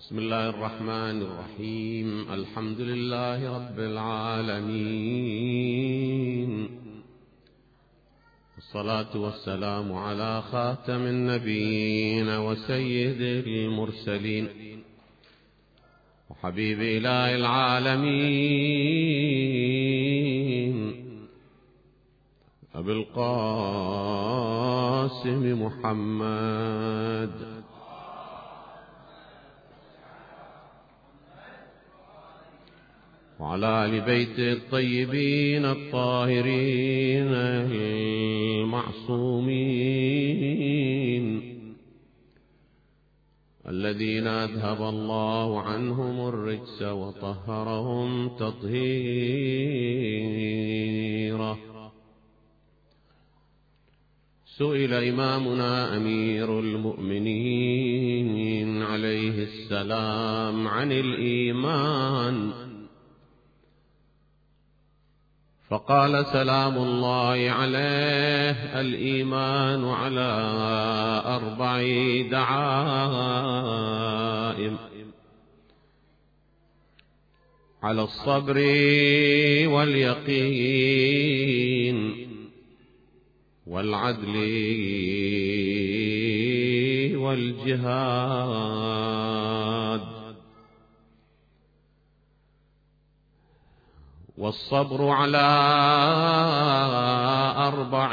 بسم الله الرحمن الرحيم. الحمد لله رب العالمين، والصلاة والسلام على خاتم النبيين وسيد المرسلين وحبيب إله العالمين أبي القاسم محمد وعلى آل بيته الطيبين الطاهرين المعصومين الذين أذهب الله عنهم الرجس وطهرهم تطهيرا. سئل إمامنا أمير المؤمنين عليه السلام عن الإيمان، فقال سلام الله عليه: الإيمان على 4 دعائم: على الصبر واليقين والعدل والجهاد. والصبر على 4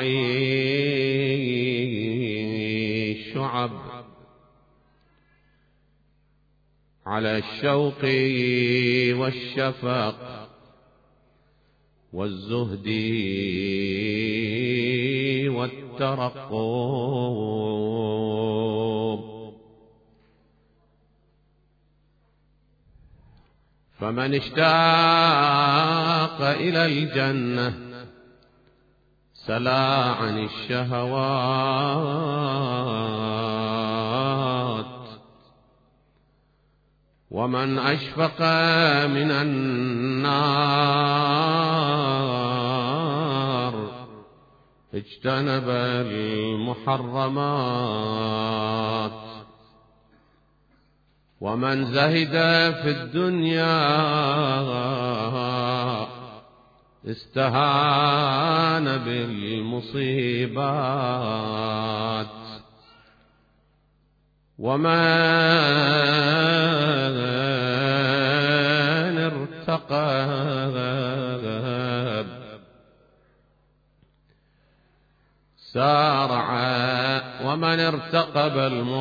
شعب: على الشوق والشفق والزهد والترقب. فمن اشتاق إلى الجنة سلا عن الشهوات، ومن أشفق من النار اجتنب المحرمات، ومن زهد في الدنيا استهان بالمصيبات، ومن ارتقب سارع، ومن ارتقب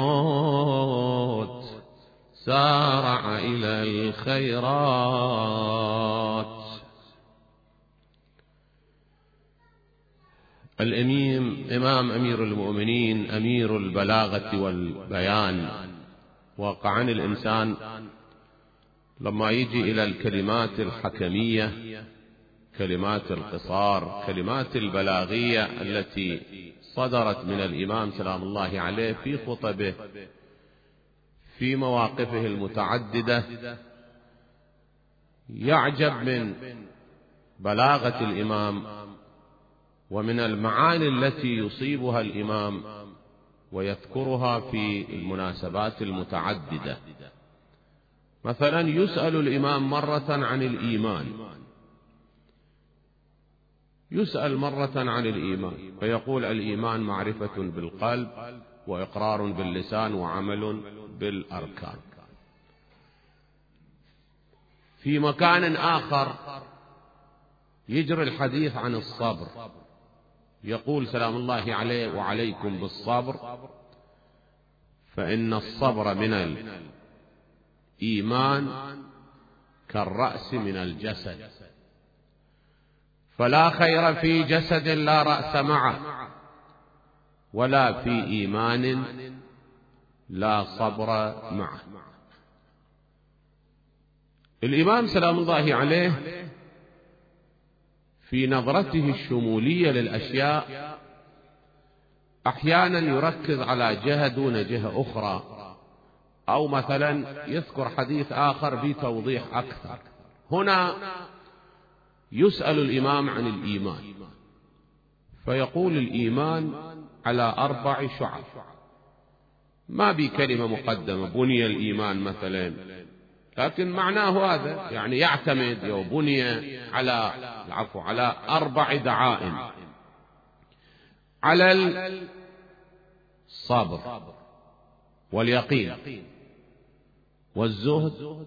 الموت سارع إلى الخيرات. إمام أمير المؤمنين أمير البلاغة والبيان. واقعا الإنسان لما يجي إلى الكلمات الحكمية، كلمات القصار، كلمات البلاغية التي صدرت من الإمام سلام الله عليه في خطبه في مواقفه المتعددة، يعجب من بلاغة الإمام ومن المعاني التي يصيبها الإمام ويذكرها في المناسبات المتعددة. مثلا يسأل الإمام مرة عن الإيمان، يسأل مرة عن الإيمان فيقول: الإيمان معرفة بالقلب وإقرار باللسان وعمل بالأركان. في مكان آخر يجري الحديث عن الصبر، يقول سلام الله عليه: وعليكم بالصبر فإن الصبر من الإيمان كالرأس من الجسد، فلا خير في جسد لا رأس معه، ولا في إيمان لا صبر معه. الإمام سلام الله عليه في نظرته الشمولية للأشياء أحيانا يركز على جهة دون جهة أخرى، أو مثلا يذكر حديث آخر بتوضيح أكثر. هنا يسأل الإمام عن الإيمان فيقول: الإيمان على 4 شعب: ما بي كلمة مقدمة بني الإيمان مثلا، لكن معناه هذا، يعني يعتمد أو بني على 4 دعائم: على الصبر واليقين والزهد،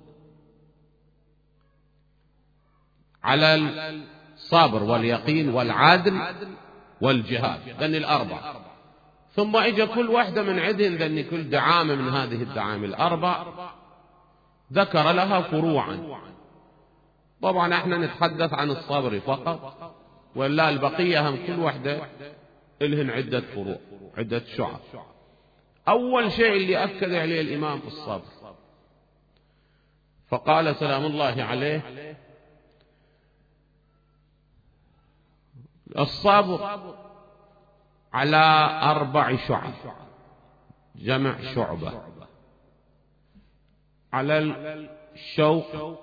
على الصبر واليقين والعدل والجهاد، ذن 4. ثم اجى كل واحدة من عندهن، ذن كل دعامة من هذه الدعائم 4 ذكر لها فروعا. طبعا احنا نتحدث عن الصبر فقط، ولا البقية هم كل واحدة لهن عدة فروع، عدة شعب. أول شيء اللي أكد عليه الإمام الصبر، فقال سلام الله عليه: الصبر على 4 شعب، جمع شعبة: على الشوق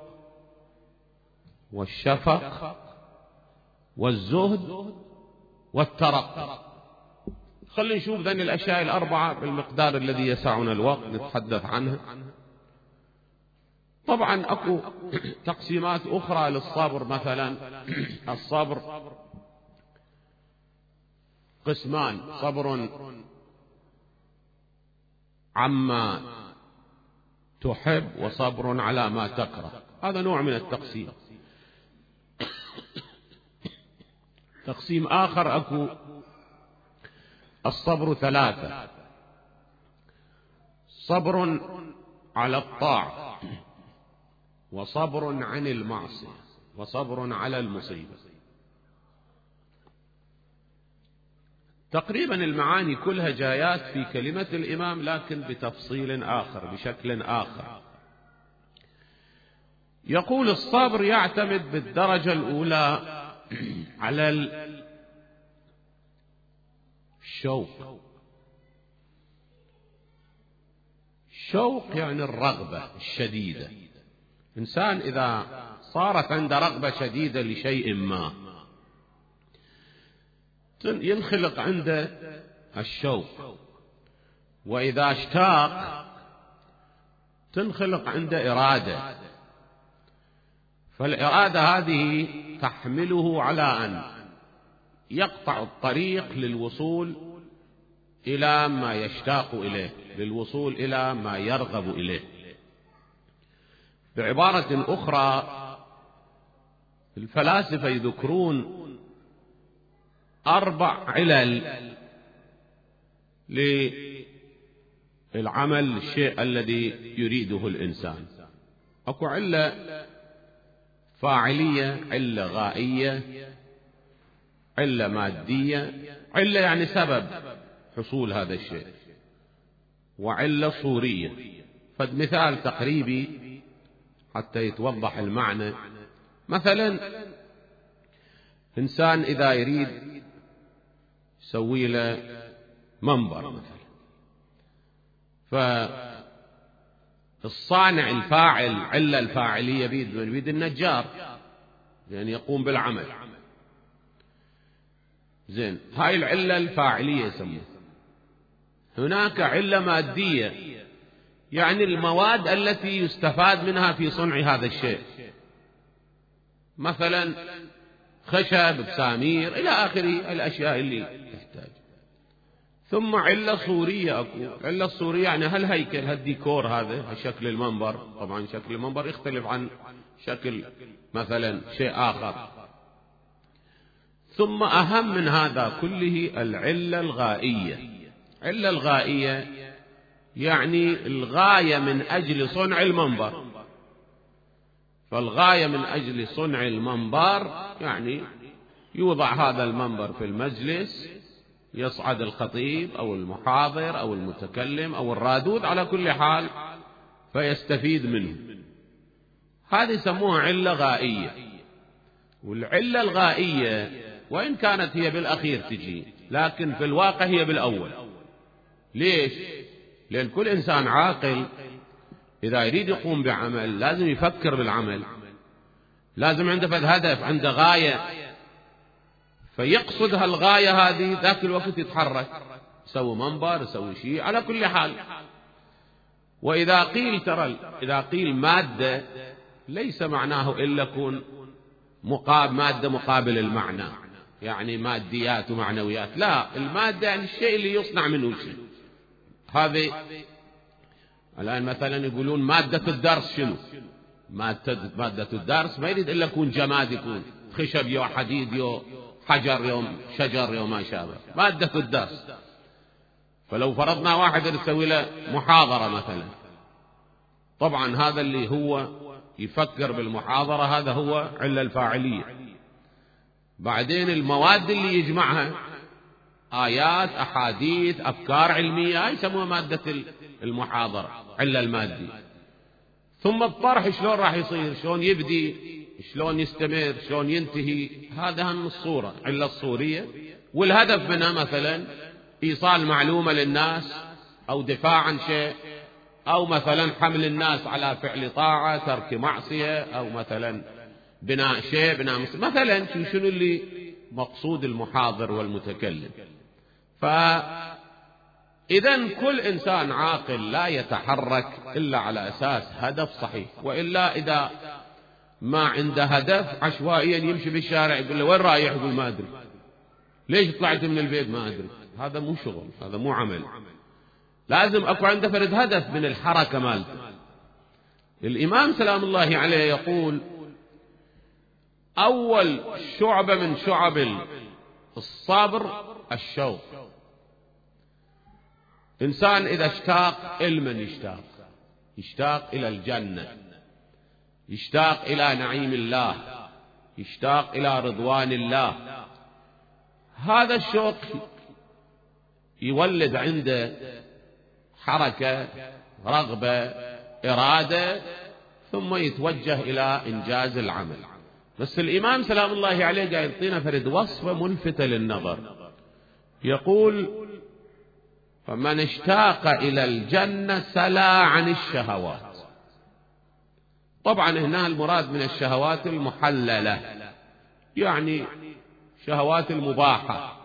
والشفق والزهد والترقب. خلينا نشوف ذن الأشياء 4 بالمقدار الذي يسعنا الوقت نتحدث عنها. طبعا أكو تقسيمات أخرى للصبر، مثلا الصبر قسمان: صبر عما تحب، وصبر على ما تكره. هذا نوع من التقسيم. تقسيم آخر أكو الصبر 3: صبر على الطاعة، وصبر عن المعصية، وصبر على المصيبة. تقريبا المعاني كلها جايات في كلمة الإمام، لكن بتفصيل آخر، بشكل آخر. يقول: الصبر يعتمد بالدرجة الأولى على الشوق. الشوق يعني الرغبة الشديدة. إنسان إذا صارت عنده رغبة شديدة لشيء ما، ينخلق عنده الشوق، وإذا اشتاق تنخلق عنده إرادة، فالإرادة هذه تحمله على أن يقطع الطريق للوصول إلى ما يشتاق إليه، للوصول إلى ما يرغب إليه. بعبارة أخرى، الفلاسفة يذكرون 4 علل للعمل، الشيء الذي يريده الإنسان. أكو علة فاعلية، علة غائية، علة مادية، علة يعني سبب حصول هذا الشيء، وعلة صورية. فمثال تقريبي حتى يتوضح المعنى: مثلا إنسان إذا يريد يسوي له منبر مثلا، فالصانع الفاعل، علة الفاعلية بيد النجار، يعني يقوم بالعمل. زين، هاي العلة الفاعلية يسموها. هناك علة مادية، يعني المواد التي يستفاد منها في صنع هذا الشيء، مثلا خشب، بسامير، إلى آخره الأشياء اللي تحتاج. ثم علة صورية أكو. علة الصورية يعني هالهيكل، هالديكور، هذا شكل المنبر. طبعا شكل المنبر يختلف عن شكل مثلا شيء آخر. ثم أهم من هذا كله العلة الغائية. علة الغائية يعني الغاية من أجل صنع المنبر. فالغاية من أجل صنع المنبر يعني يوضع هذا المنبر في المجلس، يصعد الخطيب أو المحاضر أو المتكلم أو الرادود على كل حال فيستفيد منه. هذه يسموها علة غائية. والعلة الغائية وإن كانت هي بالأخير تجي، لكن في الواقع هي بالأول. ليش؟ لأن كل إنسان عاقل إذا يريد يقوم بعمل لازم يفكر بالعمل، لازم عنده فد هدف، عنده غاية، فيقصد هالغاية هذه ذاك الوقت يتحرك. يسوي منبر، يسوي شيء، على كل حال. وإذا قيل إذا قيل مادة ليس معناه إلا يكون مادة مقابل المعنى، يعني ماديات ومعنويات، لا، المادة يعني الشيء اللي يصنع منه شيء. هذه الآن مثلا يقولون مادة الدرس شنو؟ مادة الدرس ما يريد إلا يكون جماد، يكون خشب يو حديد يو حجر يو شجر يو ما شابه، مادة الدرس. فلو فرضنا واحد يسوي له محاضرة مثلا، طبعا هذا اللي هو يفكر بالمحاضرة هذا هو علة الفاعلية. بعدين المواد اللي يجمعها آيات، أحاديث، أفكار علمية، يسموها مادة المحاضرة، علة المادي. ثم الطرح شلون راح يصير، شلون يبدي، شلون يستمر، شلون ينتهي، هذا هم الصورة، علة الصورية. والهدف منها مثلا إيصال معلومة للناس، أو دفاع عن شيء، أو مثلا حمل الناس على فعل طاعة، ترك معصية، أو مثلا بناء شيء، بناء مثلا شنو اللي مقصود المحاضر والمتكلم. فإذا كل إنسان عاقل لا يتحرك إلا على أساس هدف صحيح، وإلا إذا ما عنده هدف عشوائيا يمشي بالشارع يقول له وين رايح، يقول ما أدري، ليش طلعت من البيت ما أدري. هذا مو شغل، هذا مو عمل. لازم أكو عنده فرد هدف من الحركة مالته. الإمام سلام الله عليه يقول أول شعبة من شعب الصبر الشوق. إنسان إذا اشتاق علما يشتاق إلى الجنة، يشتاق إلى نعيم الله، يشتاق إلى رضوان الله، هذا الشوق يولد عنده حركة، رغبة، إرادة، ثم يتوجه إلى إنجاز العمل. بس الإمام سلام الله عليه قاعد يعطينا فرد وصفة ملفتة للنظر، يقول فمن اشتاق إلى الجنة سلا عن الشهوات. طبعا هنا المراد من الشهوات المحللة، يعني شهوات المباحة،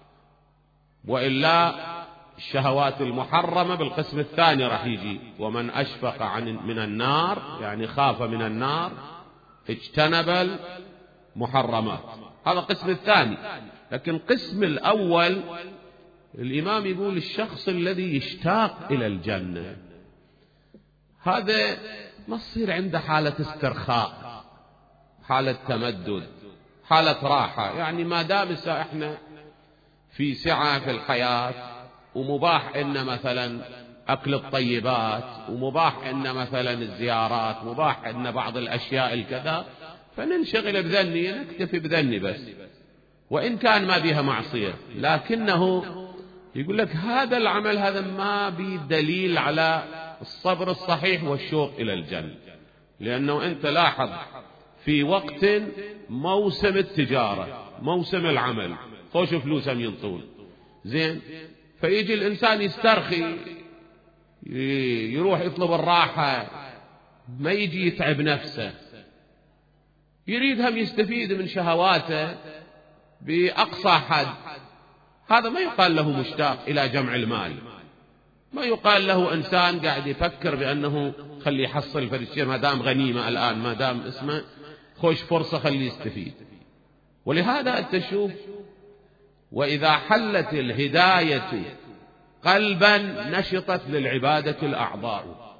وإلا الشهوات المحرمة بالقسم الثاني راح يجي ومن أشفق من النار، يعني خاف من النار اجتنب المحرمات، هذا القسم الثاني. لكن القسم الأول الإمام يقول الشخص الذي يشتاق إلى الجنة، هذا ما تصير عنده حالة استرخاء، حالة تمدد، حالة راحة. يعني ما دام احنا في سعة في الحياة، ومباح إن مثلا أكل الطيبات، ومباح إن مثلا الزيارات، مباح إن بعض الأشياء الكذا، فننشغل بذني، نكتفي بذني بس، وإن كان ما بها معصية. لكنه يقول لك هذا العمل هذا ما بي دليل على الصبر الصحيح والشوق إلى الجنة. لأنه أنت لاحظ في وقت موسم التجارة، موسم العمل، خوش فلوسهم ينطون زين، فيجي الإنسان يسترخي، يروح يطلب الراحة، ما يجي يتعب نفسه، يريد هم يستفيد من شهواته بأقصى حد. هذا ما يقال له مشتاق إلى جمع المال، ما يقال له إنسان قاعد يفكر بأنه خلي يحصل فرشة ما دام غنيمة الآن، ما دام اسمه خوش فرصة خلي يستفيد. ولهذا تشوف وإذا حلت الهداية قلبا نشطت للعبادة الأعضاء.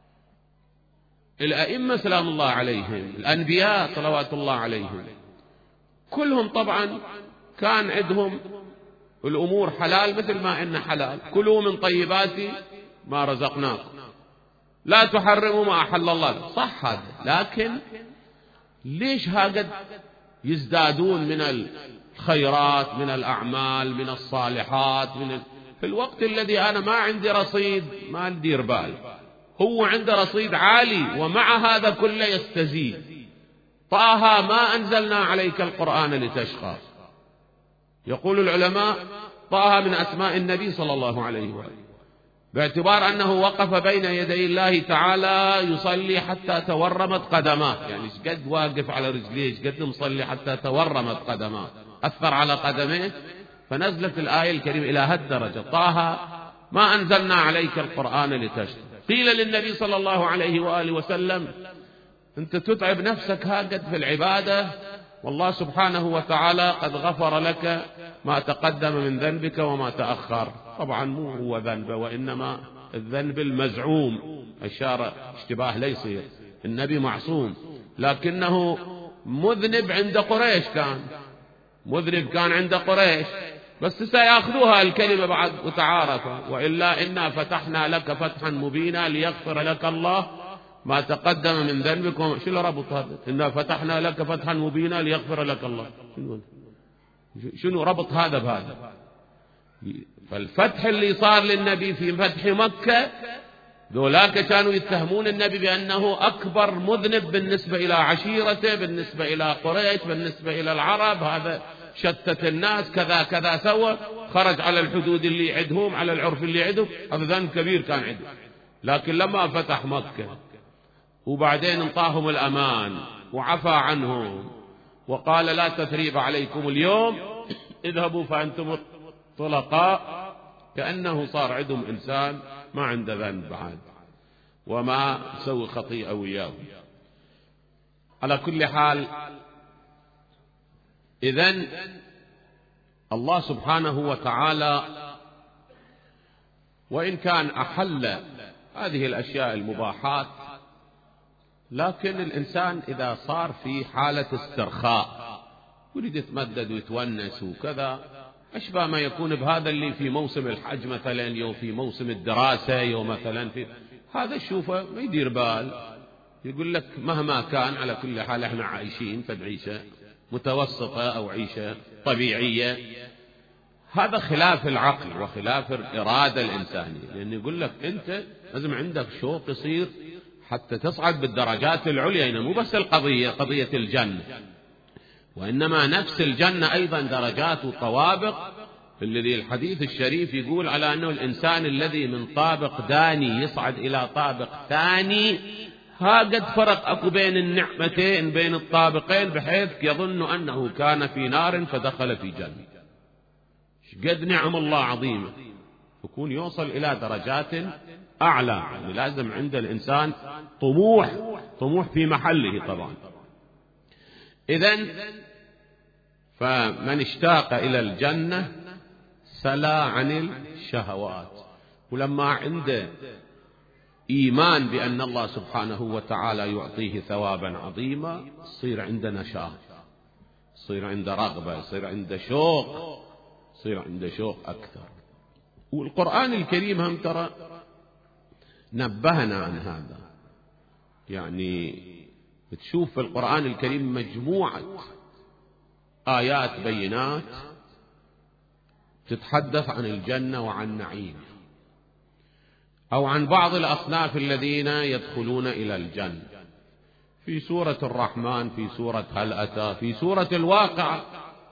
الأئمة سلام الله عليهم، الأنبياء صلوات الله عليهم، كلهم طبعا كان عندهم الأمور حلال مثل ما إن حلال، كلوا من طيبات ما رزقناكم لا تحرموا ما أحل الله، صح هذا. لكن ليش هكذا يزدادون من الخيرات، من الأعمال، من الصالحات، في الوقت الذي أنا ما عندي رصيد، ما ندير بال، هو عنده رصيد عالي ومع هذا كله يستزيد. طه ما أنزلنا عليك القرآن لتشقى. يقول العلماء طه من أسماء النبي صلى الله عليه وآله، باعتبار أنه وقف بين يدي الله تعالى يصلي حتى تورمت قدماه، يعني قد واقف على رجليه، قد مصلي حتى تورمت قدماه، أثر على قدميه فنزلت الآية الكريمة إلى هالدرجة: طه ما أنزلنا عليك القرآن لتشقى. قيل للنبي صلى الله عليه وآله وسلم: أنت تتعب نفسك هكذا في العبادة، والله سبحانه وتعالى قد غفر لك ما تقدم من ذنبك وما تأخر. طبعا مو هو ذنبه، وإنما الذنب المزعوم، اشتباه لا يصير، النبي معصوم، لكنه مذنب عند قريش، كان مذنب كان عند قريش، بس سيأخذوها الكلمة بعد وتعارفوا: وإلا إنا فتحنا لك فتحا مبينا ليغفر لك الله ما تقدم من ذنبك. شو اللي ربط هذا؟ إنا فتحنا لك فتحا مبينا ليغفر لك الله، شنو ربط هذا بهذا؟ فالفتح اللي صار للنبي في فتح مكة، ذولاك كانوا يتهمون النبي بأنه أكبر مذنب بالنسبة إلى عشيرته، بالنسبة إلى قريش، بالنسبة إلى العرب، هذا شتت الناس، كذا كذا سوى، خرج على الحدود اللي يعدهم، على العرف اللي يعدهم، هذا ذنب كبير كان عنده. لكن لما فتح مكة وبعدين انطاهم الأمان وعفى عنهم وقال: لا تثريب عليكم اليوم، اذهبوا فأنتم طلقاء، كأنه صار عندهم إنسان ما عنده ذنب بعد وما سوي خطيئة وياه. على كل حال، إذن الله سبحانه وتعالى وإن كان أحل هذه الأشياء المباحات، لكن الإنسان إذا صار في حالة استرخاء يريد يتمدد ويتونس وكذا، أشبه ما يكون بهذا اللي في موسم الحج مثلا، يوم في موسم الدراسة، يوم مثلا في هذا الشوفة ما يدير بال، يقول لك مهما كان على كل حال احنا عايشين فعيشة متوسطة أو عيشة طبيعية. هذا خلاف العقل وخلاف الإرادة الإنسانية، لأن يقول لك أنت لازم عندك شوق يصير حتى تصعد بالدرجات العليا، يعني مو بس القضية قضية الجنة، وإنما نفس الجنة أيضا درجات وطوابق. الذي الحديث الشريف يقول على أنه الإنسان الذي من طابق داني يصعد إلى طابق ثاني، ها قد فرق أكو بين النعمتين بين الطابقين، بحيث يظن أنه كان في نار فدخل في جنة. قد نعم الله عظيمة، يكون يوصل إلى درجات أعلى. يعني لازم عند الإنسان طموح في محله طبعا. إذن فمن اشتاق إلى الجنة سلا عن الشهوات، ولما عنده إيمان بأن الله سبحانه وتعالى يعطيه ثوابا عظيما، يصير عنده نشاط، يصير عنده رغبة، يصير عنده شوق، يصير عنده شوق أكثر. والقرآن الكريم هم ترى نبهنا عن هذا، يعني تشوف في القرآن الكريم مجموعة آيات بينات تتحدث عن الجنة وعن نعيم، أو عن بعض الأصناف الذين يدخلون إلى الجنة، في سورة الرحمن، في سورة هل أتى، في سورة الواقعة: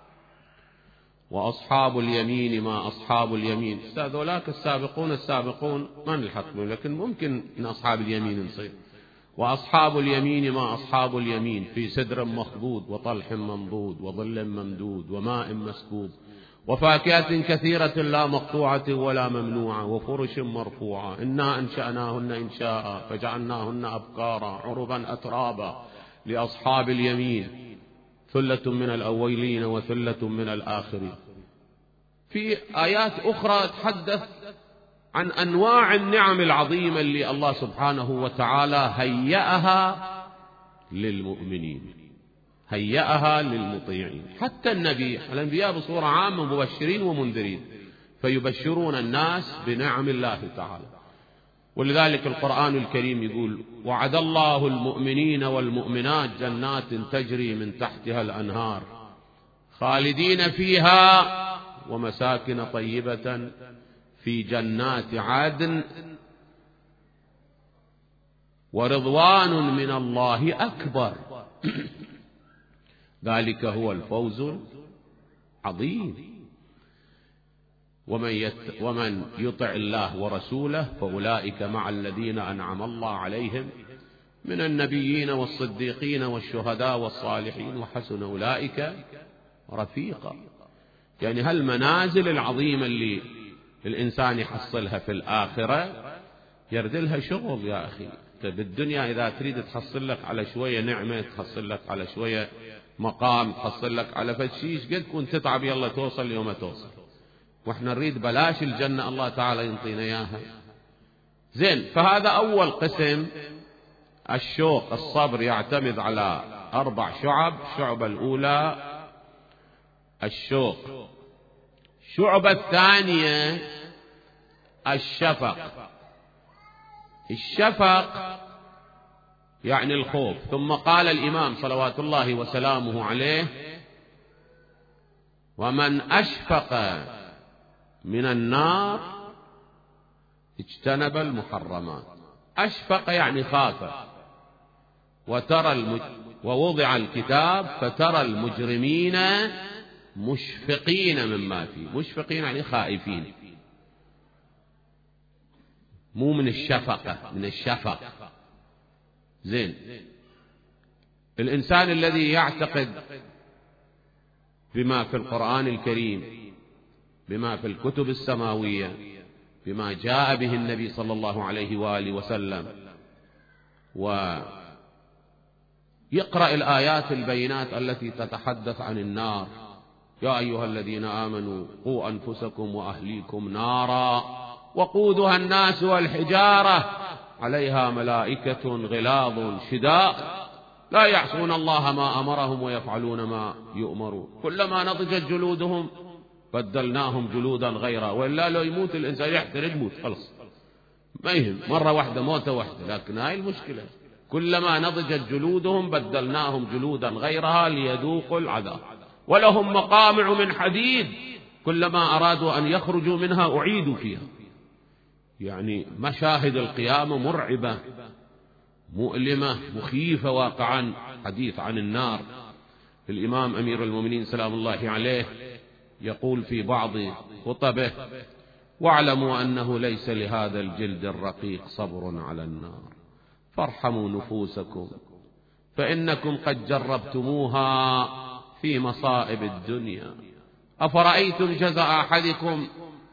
وأصحاب اليمين ما أصحاب اليمين. هذولاك السابقون ما نلحق بهم، لكن ممكن إن أصحاب اليمين نصير. وأصحاب اليمين ما أصحاب اليمين، في سدر مخضود وطلح منضود وظل ممدود وماء مسكوب وفاكهة كثيرة لا مقطوعة ولا ممنوعة وفرش مرفوعة، إنا أنشأناهن إنشاء فجعلناهن أبكارا عربا أترابا لأصحاب اليمين، ثلة من الأولين وثلة من الآخرين. في آيات أخرى تحدث عن أنواع النعم العظيمة اللي الله سبحانه وتعالى هيأها للمؤمنين، هيأها للمطيعين. حتى الأنبياء بصورة عامة مبشرين ومنذرين، فيبشرون الناس بنعم الله تعالى. ولذلك القرآن الكريم يقول: وعد الله المؤمنين والمؤمنات جنات تجري من تحتها الأنهار خالدين فيها ومساكن طيبة في جنات عدن ورضوان من الله أكبر ذلك هو الفوز العظيم. ومن يطع الله ورسوله فأولئك مع الذين أنعم الله عليهم من النبيين والصديقين والشهداء والصالحين وحسن أولئك رفيقا. يعني هالمنازل العظيمة اللي الإنسان يحصلها في الآخرة يردلها شغل يا أخي. بالدنيا إذا تريد تحصل لك على شوية نعمة، تحصل لك على شوية مقام، تحصل لك على فتشيش، قد كنت تتعب يلا توصل يوم توصل. وإحنا نريد بلاش الجنة الله تعالى ينطينا إياها. زين، فهذا أول قسم. الشوق الصبر يعتمد على 4 شعب. الشعبة الأولى الشوق. الشعبة الثانية الشفق. الشفق يعني الخوف. ثم قال الإمام صلوات الله وسلامه عليه: ومن أشفق من النار اجتنب المحرمات. أشفق يعني خاف. ووضع الكتاب فترى المجرمين مشفقين مما فيه. مشفقين يعني خائفين، مو من الشفقة، من الشفق. زين، الإنسان الذي يعتقد بما في القرآن الكريم، بما في الكتب السماوية، بما جاء به النبي صلى الله عليه وآله وسلم، ويقرأ الآيات البينات التي تتحدث عن النار: يا أيها الذين آمنوا قوا أنفسكم وأهليكم نارا وقودها الناس والحجارة عليها ملائكة غلاظ شداد لا يعصون الله ما أمرهم ويفعلون ما يؤمرون كلما نضجت جلودهم بدلناهم جلودا غيرها. وإلا لو يموت الإنسان يحترق يموت خلص، ما يهم، مرة واحدة موتة واحدة. لكن هاي المشكلة، كلما نضجت جلودهم بدلناهم جلودا غيرها ليذوقوا العذاب. ولهم مقامع من حديد كلما أرادوا أن يخرجوا منها أعيدوا فيها. يعني مشاهد القيامة مرعبة مؤلمة مخيفة واقعا. حديث عن النار، الإمام أمير المؤمنين سلام الله عليه يقول في بعض خطبه: واعلموا أنه ليس لهذا الجلد الرقيق صبر على النار، فارحموا نفوسكم فإنكم قد جربتموها في مصائب الدنيا. أفرأيتم جزاء أحدكم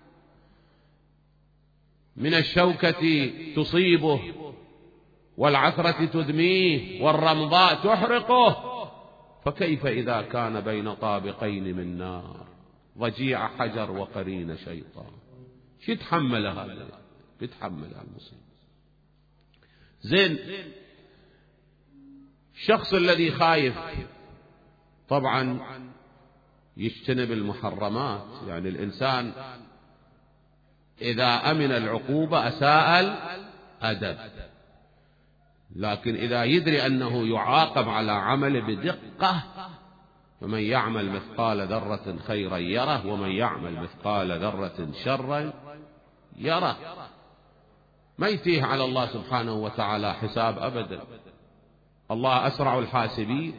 من الشوكة تصيبه والعثرة تدميه والرمضاء تحرقه، فكيف إذا كان بين طابقين من نار ضجيع حجر وقرين شيطان؟ شو يتحمل هذا؟ يتحمل المصيبة. زين، الشخص الذي خايف طبعا يجتنب المحرمات. يعني الإنسان إذا أمن العقوبة أساء الأدب، لكن إذا يدري أنه يعاقب على عمله بدقة: فمن يعمل مثقال ذرة خيرا يره ومن يعمل مثقال ذرة شرا يره. ما يتيه على الله سبحانه وتعالى حساب أبدا. الله أسرع الحاسبين،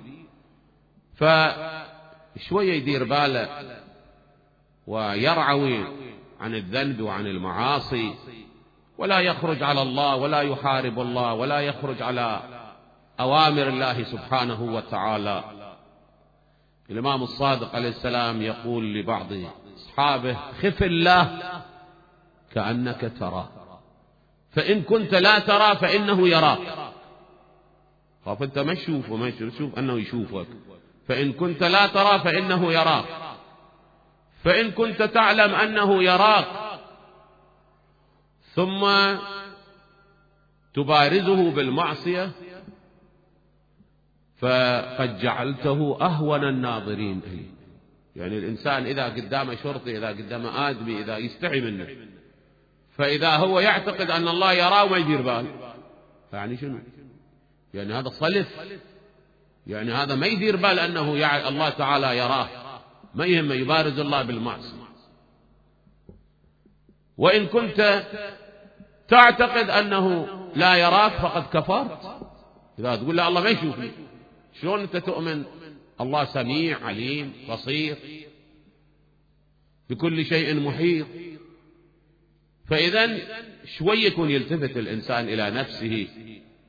فشوية يدير باله ويرعوي عن الذنب وعن المعاصي، ولا يخرج على الله ولا يحارب الله ولا يخرج على أوامر الله سبحانه وتعالى. الإمام الصادق عليه السلام يقول لبعض أصحابه: خف الله كأنك تراه، فإن كنت لا ترى فإنه يراك. خاف أنت ما تشوفه، ما تشوف أنه يشوفك. فإن كنت لا ترى فإنه يراك، فإن كنت تعلم أنه يراك ثم تبارزه بالمعصية فقد جعلته أهون الناظرين إليه. يعني الإنسان إذا قدامه شرطي، إذا قدامه آدمي، إذا يستحي منه، فإذا هو يعتقد أن الله يراه وما يدير بال، يعني شنو؟ يعني هذا صلف، يعني هذا ما يدير بال أنه الله تعالى يراه، ما يهم يبارز الله بالمعصية. وإن كنت تعتقد أنه لا يراك فقد كفرت. إذا تقول لا الله ما يشوفني، شلون أنت تؤمن الله سميع عليم بصير بكل شيء محيط؟ فإذا شوي يكون يلتفت الإنسان إلى نفسه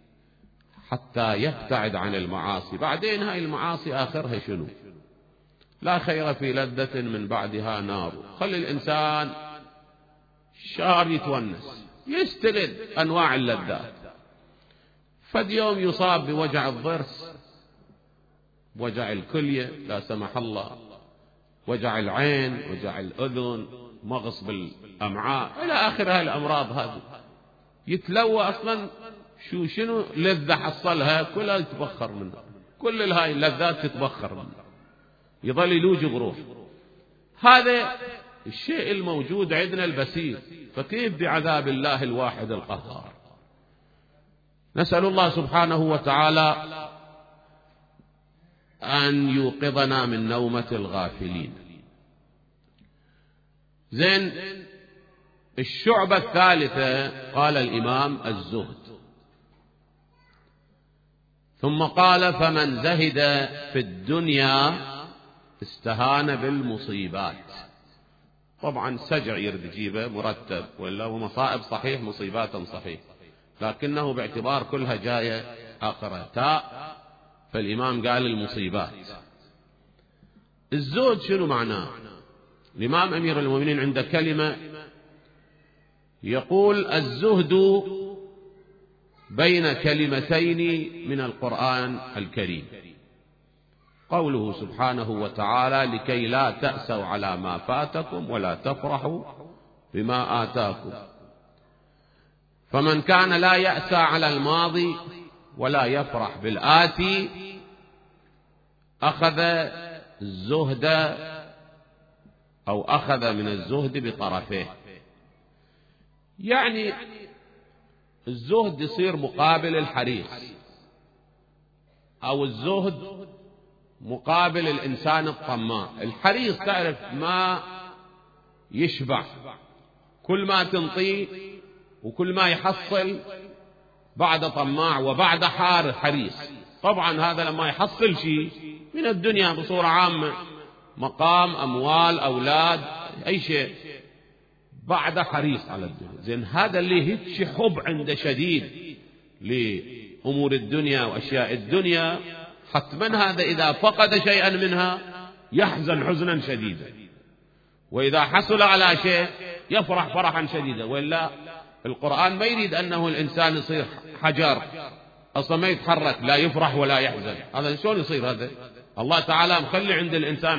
حتى يبتعد عن المعاصي. بعدين هاي المعاصي آخرها شنو؟ لا خير في لذة من بعدها نار. خلي الإنسان شهر يتونس يستلذ أنواع اللذات، فد يوم يصاب بوجع الضرس، وجع الكلية لا سمح الله، وجع العين، وجع الأذن، مغص بالأمعاء إلى آخر هاي الأمراض هذه، يتلوى أصلا شنو لذة حصلها كلها يتبخر منها، كل هاي اللذات تتبخر منها، يظل يلوج غروف. هذا الشيء الموجود عندنا البسيط، فكيف بعذاب الله الواحد القهار؟ نسأل الله سبحانه وتعالى أن يوقظنا من نومة الغافلين. زين، الشعبة الثالثة قال الإمام الزهد، ثم قال فمن زهد في الدنيا استهان بالمصيبات. طبعا سجع يرد يجيبه مرتب، ولا هو مصائب صحيح مصيبات صحيح، لكنه باعتبار كلها جاية آخرها تاء، فالإمام قال المصيبات. الزهد شنو معناه؟ الإمام أمير المؤمنين عنده كلمة يقول الزهد بين كلمتين من القرآن الكريم، قوله سبحانه وتعالى لكي لا تأسوا على ما فاتكم ولا تفرحوا بما آتاكم. فمن كان لا يأسى على الماضي ولا يفرح بالآتي أخذ الزهد أو أخذ من الزهد بطرفيه. يعني الزهد يصير مقابل الحريص، أو الزهد مقابل الإنسان الطماع. الحريص تعرف ما يشبع، كل ما تنطيه وكل ما يحصل بعد طماع وبعد حريص. طبعا هذا لما يحصل شيء من الدنيا بصورة عامة، مقام، أموال، أولاد، أي شيء، بعد حريص على الدنيا. زين، هذا اللي هيك حب عنده شديد لأمور الدنيا وأشياء الدنيا، حتما هذا إذا فقد شيئا منها يحزن حزنا شديدا، وإذا حصل على شيء يفرح فرحا شديدا. وإلا القرآن ما يريد أنه الإنسان يصير حجر أصلا ما يتحرك، لا يفرح ولا يحزن. هذا شلون يصير؟ هذا الله تعالى مخلي عند الإنسان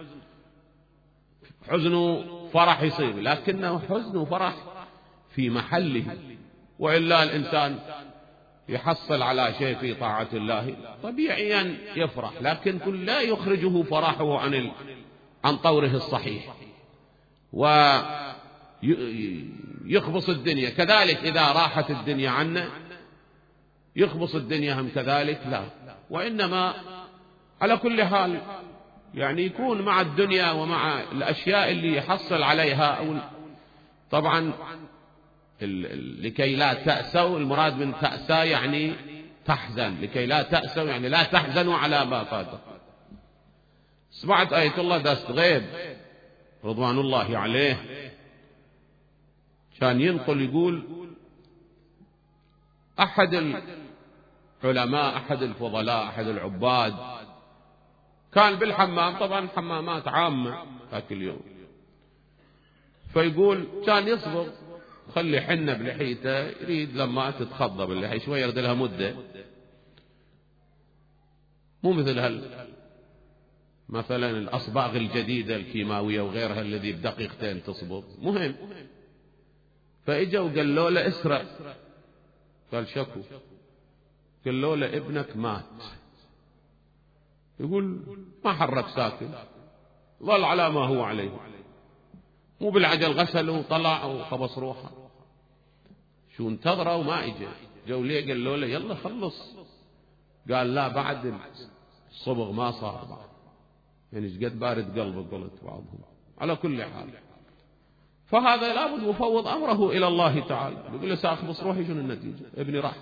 حزن وفرح يصير، لكنه حزن وفرح في محله. وإلا الإنسان يحصل على شيء في طاعة الله طبيعيا يفرح، لكن كل لا يخرجه فرحه عن طوره الصحيح، ويخبص الدنيا. كذلك إذا راحت الدنيا عنه يخبص الدنيا هم كذلك، لا. وإنما على كل حال يعني يكون مع الدنيا ومع الأشياء اللي يحصل عليها. طبعا لكي لا تأسوا، المراد من تأسى يعني تحزن، لكي لا تأسوا يعني لا تحزنوا على ما فاتكم. سمعت آية الله داست غيب رضوان الله عليه كان ينقل يقول أحد العلماء، أحد الفضلاء، أحد العباد كان بالحمام، طبعا حمامات عامة ذاك اليوم، فيقول كان يصبغ، خلي حنة بلحيته، يريد لما تتخضى باللحية شوية يرد لها مدة، مو مثل مثلا الأصباغ الجديدة الكيماوية وغيرها الذي بدقيقتين تصبغ، مهم. فإجا وقالوا له اسرع، قال شكو، قالوا له ابنك مات. يقول ما حرك ساكن، ظل على ما هو عليه، مو بالعجل غسله وطلع وخبص روحه. شو انتظروا وما اجى، جو ليه قالوا له يلا خلص، قال لا بعد الصبغ ما صار بعد، يعني ايش قد بارد قلبه قلت بعضهم. على كل حال فهذا لابد مفوض امره الى الله تعالى، يقول له ساخبص روحي شنو النتيجه، ابني راح.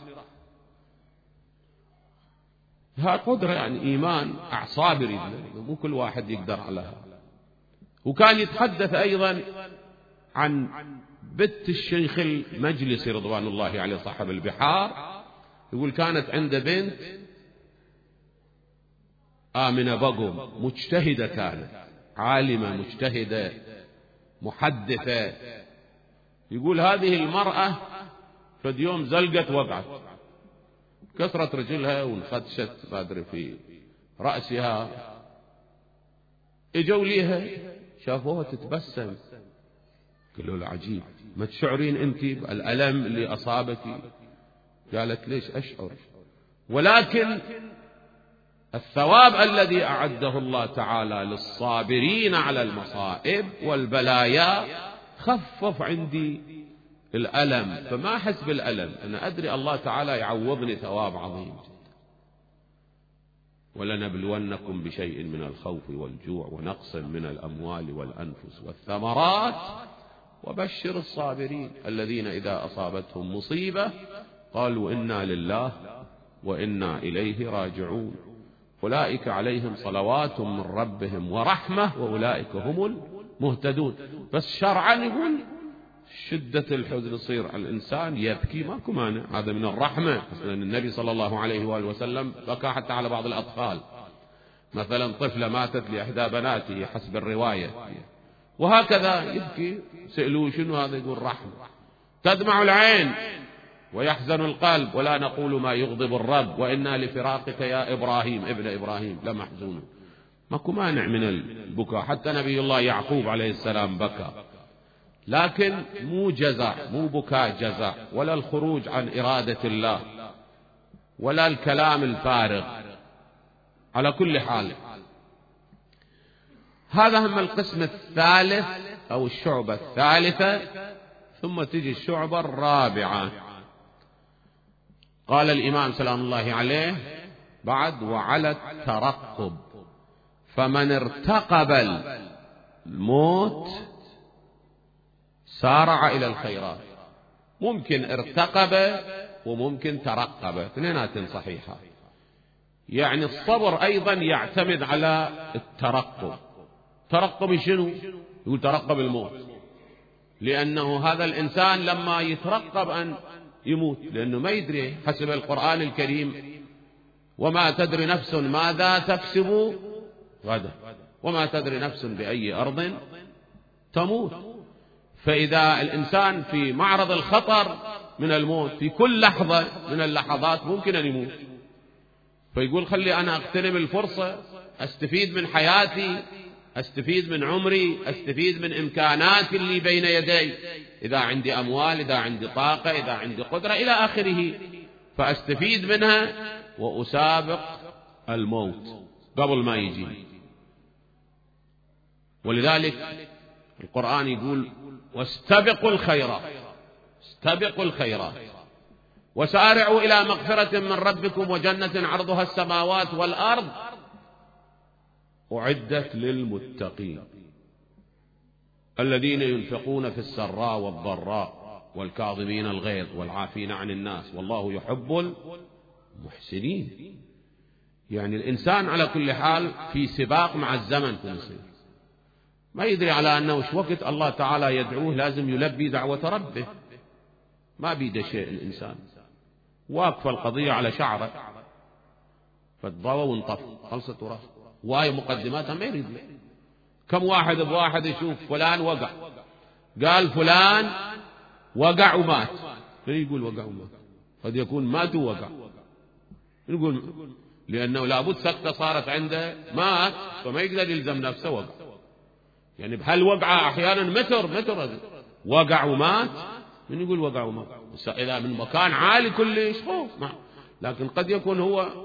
ها قدرة يعني إيمان أعصاب يريد، مو كل واحد يقدر عليها. وكان يتحدث أيضا عن بنت الشيخ المجلسي رضوان الله عليه صاحب البحار، يقول كانت عنده بنت آمنة بقم مجتهدة كانت، عالمة مجتهدة محدثة. يقول هذه المرأة فد يوم زلقت وقعت، كسرت رجلها وانخدشت ما أدري في رأسها. اجوا ليها شافوها تتبسم، قالوا له عجيب، ما تشعرين أنت بالألم اللي أصابك؟ قالت ليش أشعر، ولكن الثواب الذي أعده الله تعالى للصابرين على المصائب والبلايا خفف عندي الألم، فما أحس بالألم، أنا أدري الله تعالى يعوضني ثواب عظيم. ولنبلونكم بشيء من الخوف والجوع ونقص من الأموال والأنفس والثمرات وبشر الصابرين الذين إذا أصابتهم مصيبة قالوا إنا لله وإنا إليه راجعون أولئك عليهم صلوات من ربهم ورحمة وأولئك هم المهتدون. بس شرعا يقول شدة الحزن يصير الإنسان يبكي ماكو مانع، هذا من الرحمة. مثلا النبي صلى الله عليه وآله وسلم بكى حتى على بعض الأطفال، مثلا طفلة ماتت لإحدى بناته حسب الرواية، وهكذا يبكي. سألوه شنو هذا؟ يقول رحمة. تدمع العين ويحزن القلب ولا نقول ما يغضب الرب وإنا لفراقك يا إبراهيم ابن إبراهيم لمحزون. ماكو مانع من البكاء، حتى نبي الله يعقوب عليه السلام بكى، لكن مو جزع، مو بكاء جزع، ولا الخروج عن إرادة الله، ولا الكلام الفارغ. على كل حال هذا هم القسم الثالث أو الشعبة الثالثة. ثم تجي الشعبة الرابعة. قال الإمام سلام الله عليه بعد: وعلى الترقب، فمن ارتقب الموت سارع إلى الخيرات. ممكن ارتقب وممكن ترقب، اثنينات صحيحة. يعني الصبر أيضا يعتمد على الترقب. ترقب شنو؟ يقول ترقب الموت، لأنه هذا الإنسان لما يترقب أن يموت، لأنه ما يدري، حسب القرآن الكريم: وما تدري نفس ماذا تكسب غدا وما تدري نفس بأي أرض تموت. فإذا الإنسان في معرض الخطر من الموت في كل لحظة من اللحظات ممكن أن يموت، فيقول خلي أنا أغتنم الفرصة، أستفيد من حياتي، أستفيد من عمري، أستفيد من إمكاناتي اللي بين يدي، إذا عندي أموال، إذا عندي طاقة، إذا عندي قدرة إلى آخره، فأستفيد منها وأسابق الموت قبل ما يجي. ولذلك القرآن يقول: واستبقوا الخيرات، استبقوا الخيرات وسارعوا إلى مغفرة من ربكم وجنة عرضها السماوات والأرض أعدت للمتقين الذين ينفقون في السراء والضراء والكاظمين الغيظ والعافين عن الناس والله يحب المحسنين. يعني الإنسان على كل حال في سباق مع الزمن، في نصير ما يدري على أنه وش وقت الله تعالى يدعوه لازم يلبي دعوة ربه، ما بيده شيء. الإنسان واقف القضية على شعره، فالضوى وانطف خلصت وراه، واي مقدماتها ما يريد له. كم واحد بواحد يشوف فلان وقع، قال فلان وقع ومات، يقول وقع ومات، قد يكون مات ووقع، يقول لأنه لابد سكتة صارت عنده، مات فما يقدر يلزم نفسه وقع. يعني بهالوقعة أحيانا متر وقع ومات، من يقول وقع ومات؟ إذا من مكان عالي كلش خوف، لكن قد يكون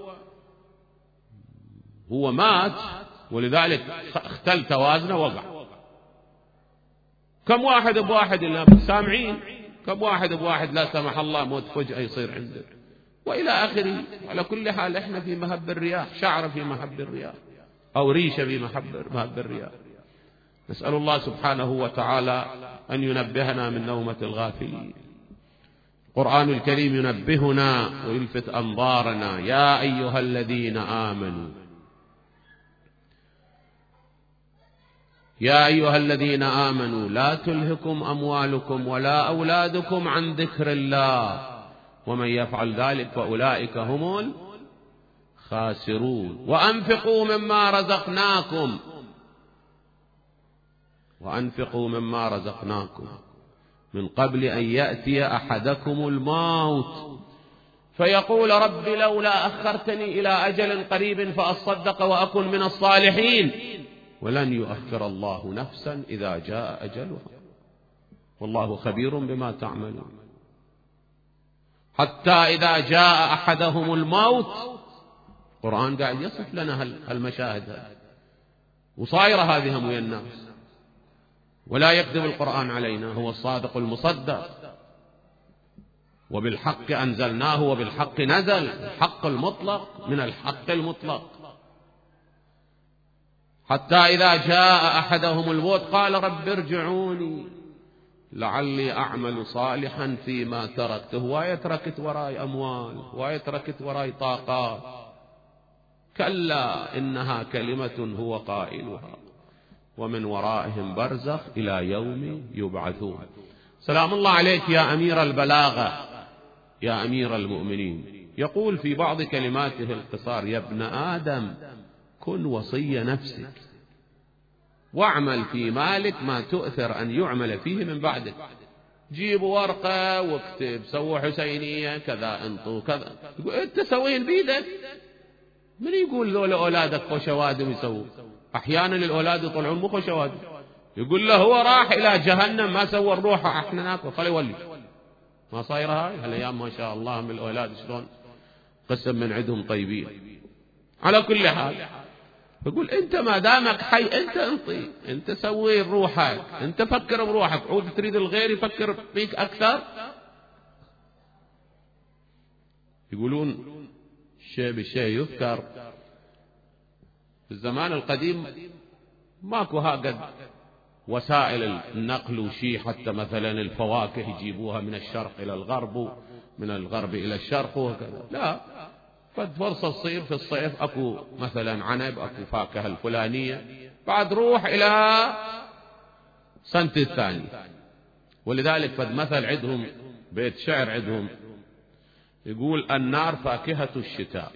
هو مات ولذلك اختل توازنه وقع. كم واحد بواحد اللي سامعين، كم واحد بواحد لا سمح الله موت فجأة يصير عنده وإلى آخره. على كل حال احنا في مهب الرياح، شعر في مهب الرياح أو ريشة في مهب الرياح. نسأل الله سبحانه وتعالى أن ينبهنا من نومة الغافلين. القرآن الكريم ينبهنا ويلفت أنظارنا: يا أيها الذين آمنوا، يا أيها الذين آمنوا لا تلهكم أموالكم ولا أولادكم عن ذكر الله ومن يفعل ذلك فأولئك هم خاسرون. وأنفقوا مما رزقناكم، وأنفقوا مما رزقناكم من قبل أن يأتي أحدكم الموت فيقول رب لولا أخرتني إلى أجل قريب فأصدق وأكن من الصالحين، ولن يؤخر الله نفسا إذا جاء أجلها والله خبير بما تعملون. حتى إذا جاء أحدهم الموت، القرآن قاعد يصف لنا هالمشاهد وصايرة هذه هم ويا الناس، ولا يكذب القرآن علينا، هو الصادق المصدق، وبالحق أنزلناه وبالحق نزل، الحق المطلق من الحق المطلق. حتى إذا جاء أحدهم الموت قال رب ارجعوني لعلي أعمل صالحا فيما تركت. هواية تركت وراي أموال، هواية تركت وراي طاقات، كلا إنها كلمة هو قائلها ومن ورائهم برزخ إلى يوم يبعثون. سلام الله عليك يا أمير البلاغة يا أمير المؤمنين. يقول في بعض كلماته القصار: يا ابن آدم كن وصي نفسك واعمل في مالك ما تؤثر أن يعمل فيه من بعدك. جيب ورقة واكتب سووا حسينية كذا انطوا كذا، انت سوين بيدك. من يقول ذولا أولادك خوشوادم يسووا؟ أحيانا الأولاد يطلعون مو خوشوادم، يقول له هو راح إلى جهنم ما سوى الروحة احنا ناكل خلي يولي. ما صايرة هاي هالأيام ما شاء الله من الأولاد شلون قسم من عندهم طيبين. على كل حال يقول أنت ما دامك حي أنت انطي، أنت سوي روحك، أنت فكر بروحك، عود تريد الغير يفكر فيك أكثر. يقولون الشيء بالشيء يذكر. في الزمان القديم ماكو هاقد وسائل النقل وشي، حتى مثلا الفواكه يجيبوها من الشرق إلى الغرب من الغرب إلى الشرق وكذا، لا. قد فرصة تصير في الصيف أكو مثلا عنب، أكو فاكهة الفلانية، بعد روح إلى سنة الثانية. ولذلك فد مثل عندهم بيت شعر عندهم يقول: النار فاكهة الشتاء،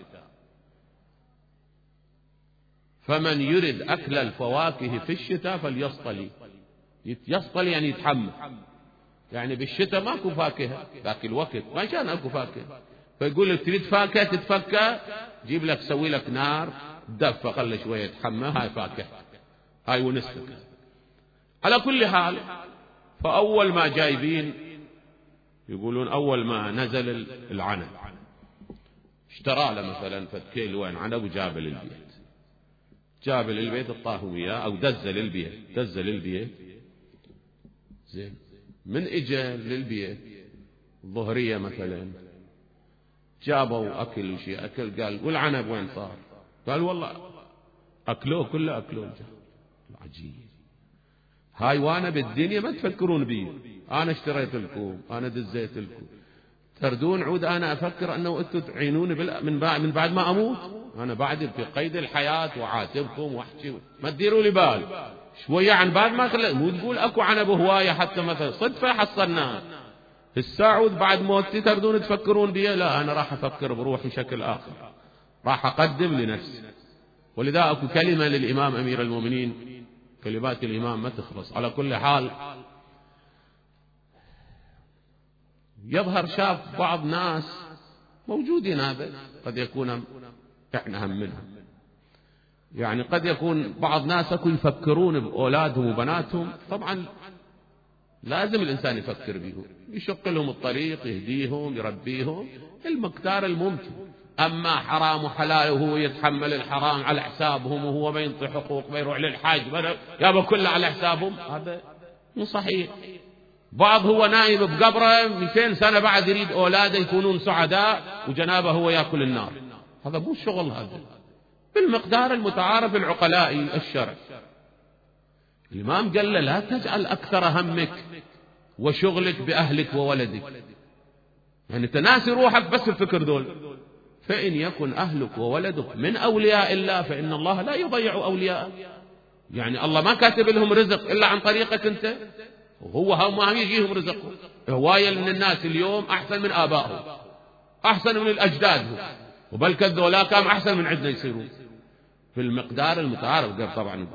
فمن يرد أكل الفواكه في الشتاء فليصطلي. يصطلي يعني يتحمل، يعني بالشتاء ماكو فاكهة ذاك الوقت، ما كان أكو فاكهة، فيقول لك تريد فاكهة تتفكى، جيب لك سوي لك نار دفة خلي شوية تحمى، هاي فاكهة، هاي ونستك. على كل حال فأول ما جايبين يقولون أول ما نزل العنب اشترى له مثلا فكيل وين عنب وجاب للبيت، جاب للبيت الطاهم وياه أو دزل البيت زين. من إجا للبيت الظهرية مثلا جابوا أكل وشي أكل، قال والعنب وين صار؟ قال والله أكلوه كله أكلوه. عجيب هاي، وانا بالدنيا ما تفكرون بي، انا اشتريت لكم، انا دزيت لكم، تردون عود انا افكر انه انتم تعينوني من بعد ما اموت، انا بعد في قيد الحياة وعاتبكم واحكي، ما تديروا لي بال شوية عن بعد ما مو تقول اكو عنب هواية حتى مثلا صدفة حصلناها الساعود بعد موتي تردون تفكرون بي. لا، انا راح افكر بروحي شكل اخر، راح اقدم لنفسي. ولذا اكو كلمة للامام امير المؤمنين، كلمات الإمام ما تخلص. على كل حال يظهر شاف بعض ناس موجودين، هذا قد يكون احنا هم منهم، يعني قد يكون بعض ناس اكو يفكرون بأولادهم وبناتهم، طبعا لازم الإنسان يفكر بهم، يشق لهم الطريق، يهديهم، يربيهم المقدار الممكن. أما حرام وحلال وهو يتحمل الحرام على حسابهم وهو ما ينطي حقوق، ما يروح للحاج يابا كله على حسابهم، هذا مو صحيح. بعض هو نايم بقبره 200 سنة بعد يريد أولاده يكونون سعداء وجنابه هو يأكل النار، هذا مو الشغل، هذا بالمقدار المتعارف العقلائي الشرع. الإمام قال له لا تجعل أكثر همك وشغلك بأهلك وولدك، يعني تناسي روحك بس الفكر دول. فإن يكن أهلك وولدك من أولياء الله فإن الله لا يضيع أولياءه، يعني الله ما كاتب لهم رزق إلا عن طريقك أنت، وهو ما يجيهم رزقه. هواية من الناس اليوم أحسن من آبائهم، أحسن من الأجداد، وبل كذولا كان أحسن من عندنا يصيرون في المقدار المتعارف. طبعا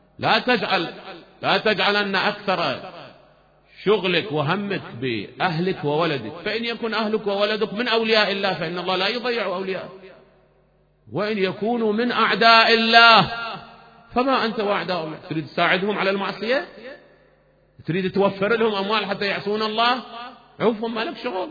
لا تجعل أن أكثر شغلك وهمك بأهلك وولدك، فإن يكن أهلك وولدك من أولياء الله فإن الله لا يضيع أولياء، وإن يكونوا من أعداء الله فما أنت وأعداء الله. تريد تساعدهم على المعصية؟ تريد توفر لهم أموال حتى يعصون الله؟ عوفهم، ما لك شغل.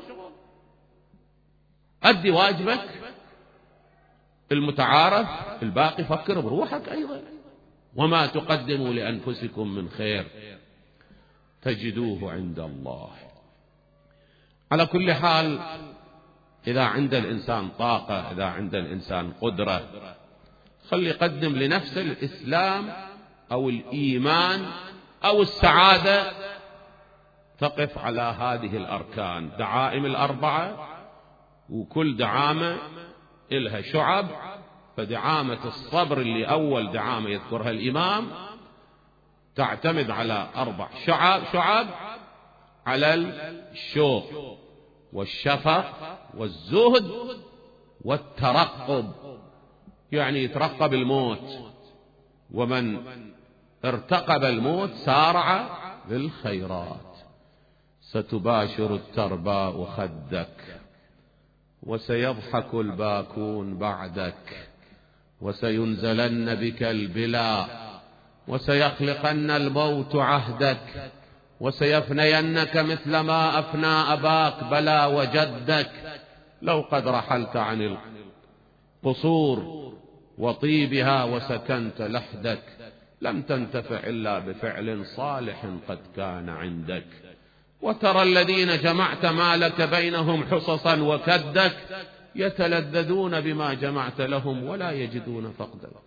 أدي واجبك المتعارف، الباقي فكر بروحك أيضا. وما تقدموا لأنفسكم من خير تجدوه عند الله. على كل حال، إذا عند الإنسان طاقة، إذا عند الإنسان قدرة، خلي يقدم لنفسه الإسلام أو الإيمان أو السعادة. تقف على هذه الأركان، دعائم الأربعة، وكل دعامة إلها شعب. فدعامة الصبر اللي أول دعامة يذكرها الإمام تعتمد على 4 شعب، على الشوق والشفق والزهد والترقب، يعني يترقب الموت، ومن ارتقب الموت سارع بالخيرات. ستباشر الترباء خدك، وسيضحك الباكون بعدك، وسينزلن بك البلاء، وسيخلقن الموت عهدك، وسيفنينك مثل ما أفنى أباك بلى وجدك. لو قد رحلت عن القصور وطيبها وسكنت لحدك، لم تنتفع إلا بفعل صالح قد كان عندك. وترى الذين جمعت مالك بينهم حصصا وكدك، يتلذذون بما جمعت لهم ولا يجدون فقدك.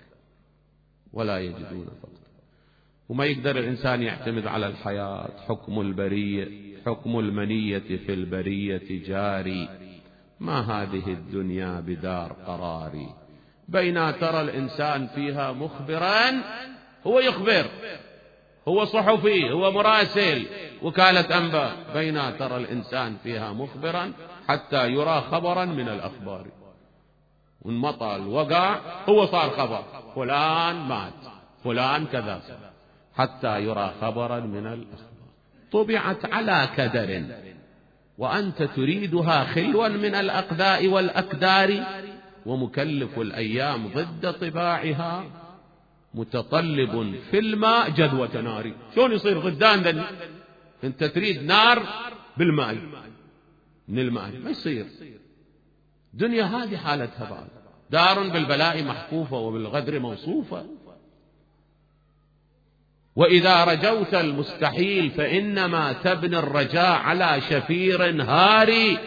وما يقدر الإنسان يعتمد على الحياة. حكم المنية في البرية جاري، ما هذه الدنيا بدار قراري. بينا ترى الإنسان فيها مخبرا، هو يخبر، هو صحفي، هو مراسل وكالة أنباء. بينا ترى الإنسان فيها مخبرا حتى يرى خبرا من الأخبار. والمطر وقع هو صار خبر، فلان مات، فلان كذا، حتى يرى خبرا من الأخبار. طبعت على كدر وأنت تريدها خلوا من الأقداء والأكدار، ومكلف الأيام ضد طباعها، متطلب في الماء جدوة نار. شلون يصير ضدان ذني؟ انت تريد نار بالماء، من الماء ما يصير. دنيا هذه حالتها بعد، دار بالبلاء محفوفة وبالغدر موصوفة. وإذا رجوت المستحيل فإنما تبني الرجاء على شفير هاري.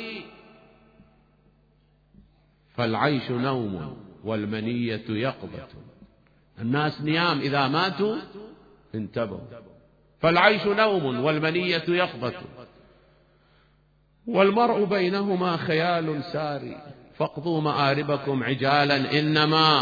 فالعيش نوم والمنية يقظة، الناس نيام إذا ماتوا انتبهوا. فالعيش نوم والمنية يقظة، والمرء بينهما خيال ساري. فاقضوا مآربكم عجالا، إنما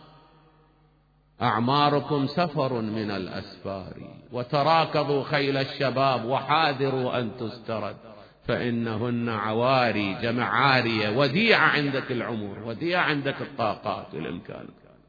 أعماركم سفر من الأسفار. وتراكضوا خيل الشباب وحاذروا أن تسترد، فإنهن عواري، جمع عارية. وديعة عندك العمر، وديعة عندك الطاقات والإمكان.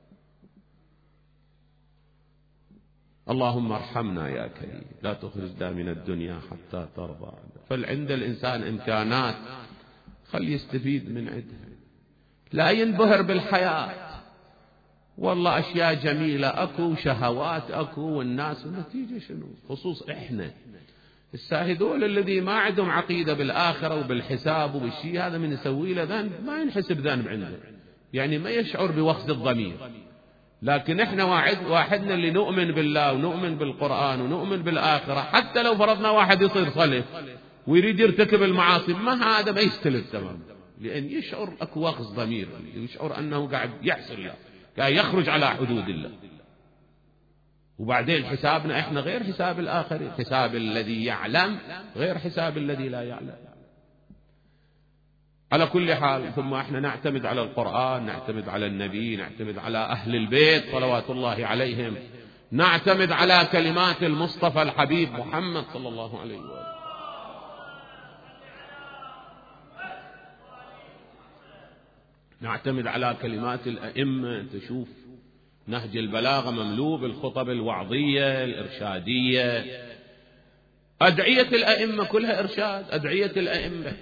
اللهم ارحمنا يا كريم، لا تخرجنا من الدنيا حتى ترضى. فعند الإنسان إمكانات، خلي يستفيد من عندها، لا ينبهر بالحياة. والله أشياء جميلة أكو، شهوات أكو، والناس النتيجة شنو؟ خصوص إحنا الساهدون الذي ما عندهم عقيدة بالآخرة وبالحساب وبالشيء، هذا من يسوي له ذنب ما ينحسب ذنب عنده، يعني ما يشعر بوخز الضمير. لكن إحنا واحدنا اللي نؤمن بالله ونؤمن بالقرآن ونؤمن بالآخرة، حتى لو فرضنا واحد يصير صلف ويريد يرتكب المعاصي، ما هذا ما يستلف تمام، لأن يشعر أكو وخز ضمير، يشعر أنه قاعد يحصل الله، قاعد يخرج على حدود الله. وبعدين حسابنا إحنا غير حساب الآخرين، حساب الذي يعلم غير حساب الذي لا يعلم. على كل حال، ثم احنا نعتمد على القرآن، نعتمد على النبي، نعتمد على أهل البيت صلوات الله عليهم، نعتمد على كلمات المصطفى الحبيب محمد صلى الله عليه وآله. نعتمد على كلمات الأئمة. تشوف نهج البلاغة مملوء بالخطب الوعظية الإرشادية. أدعية الأئمة كلها إرشاد، أدعية الأئمة.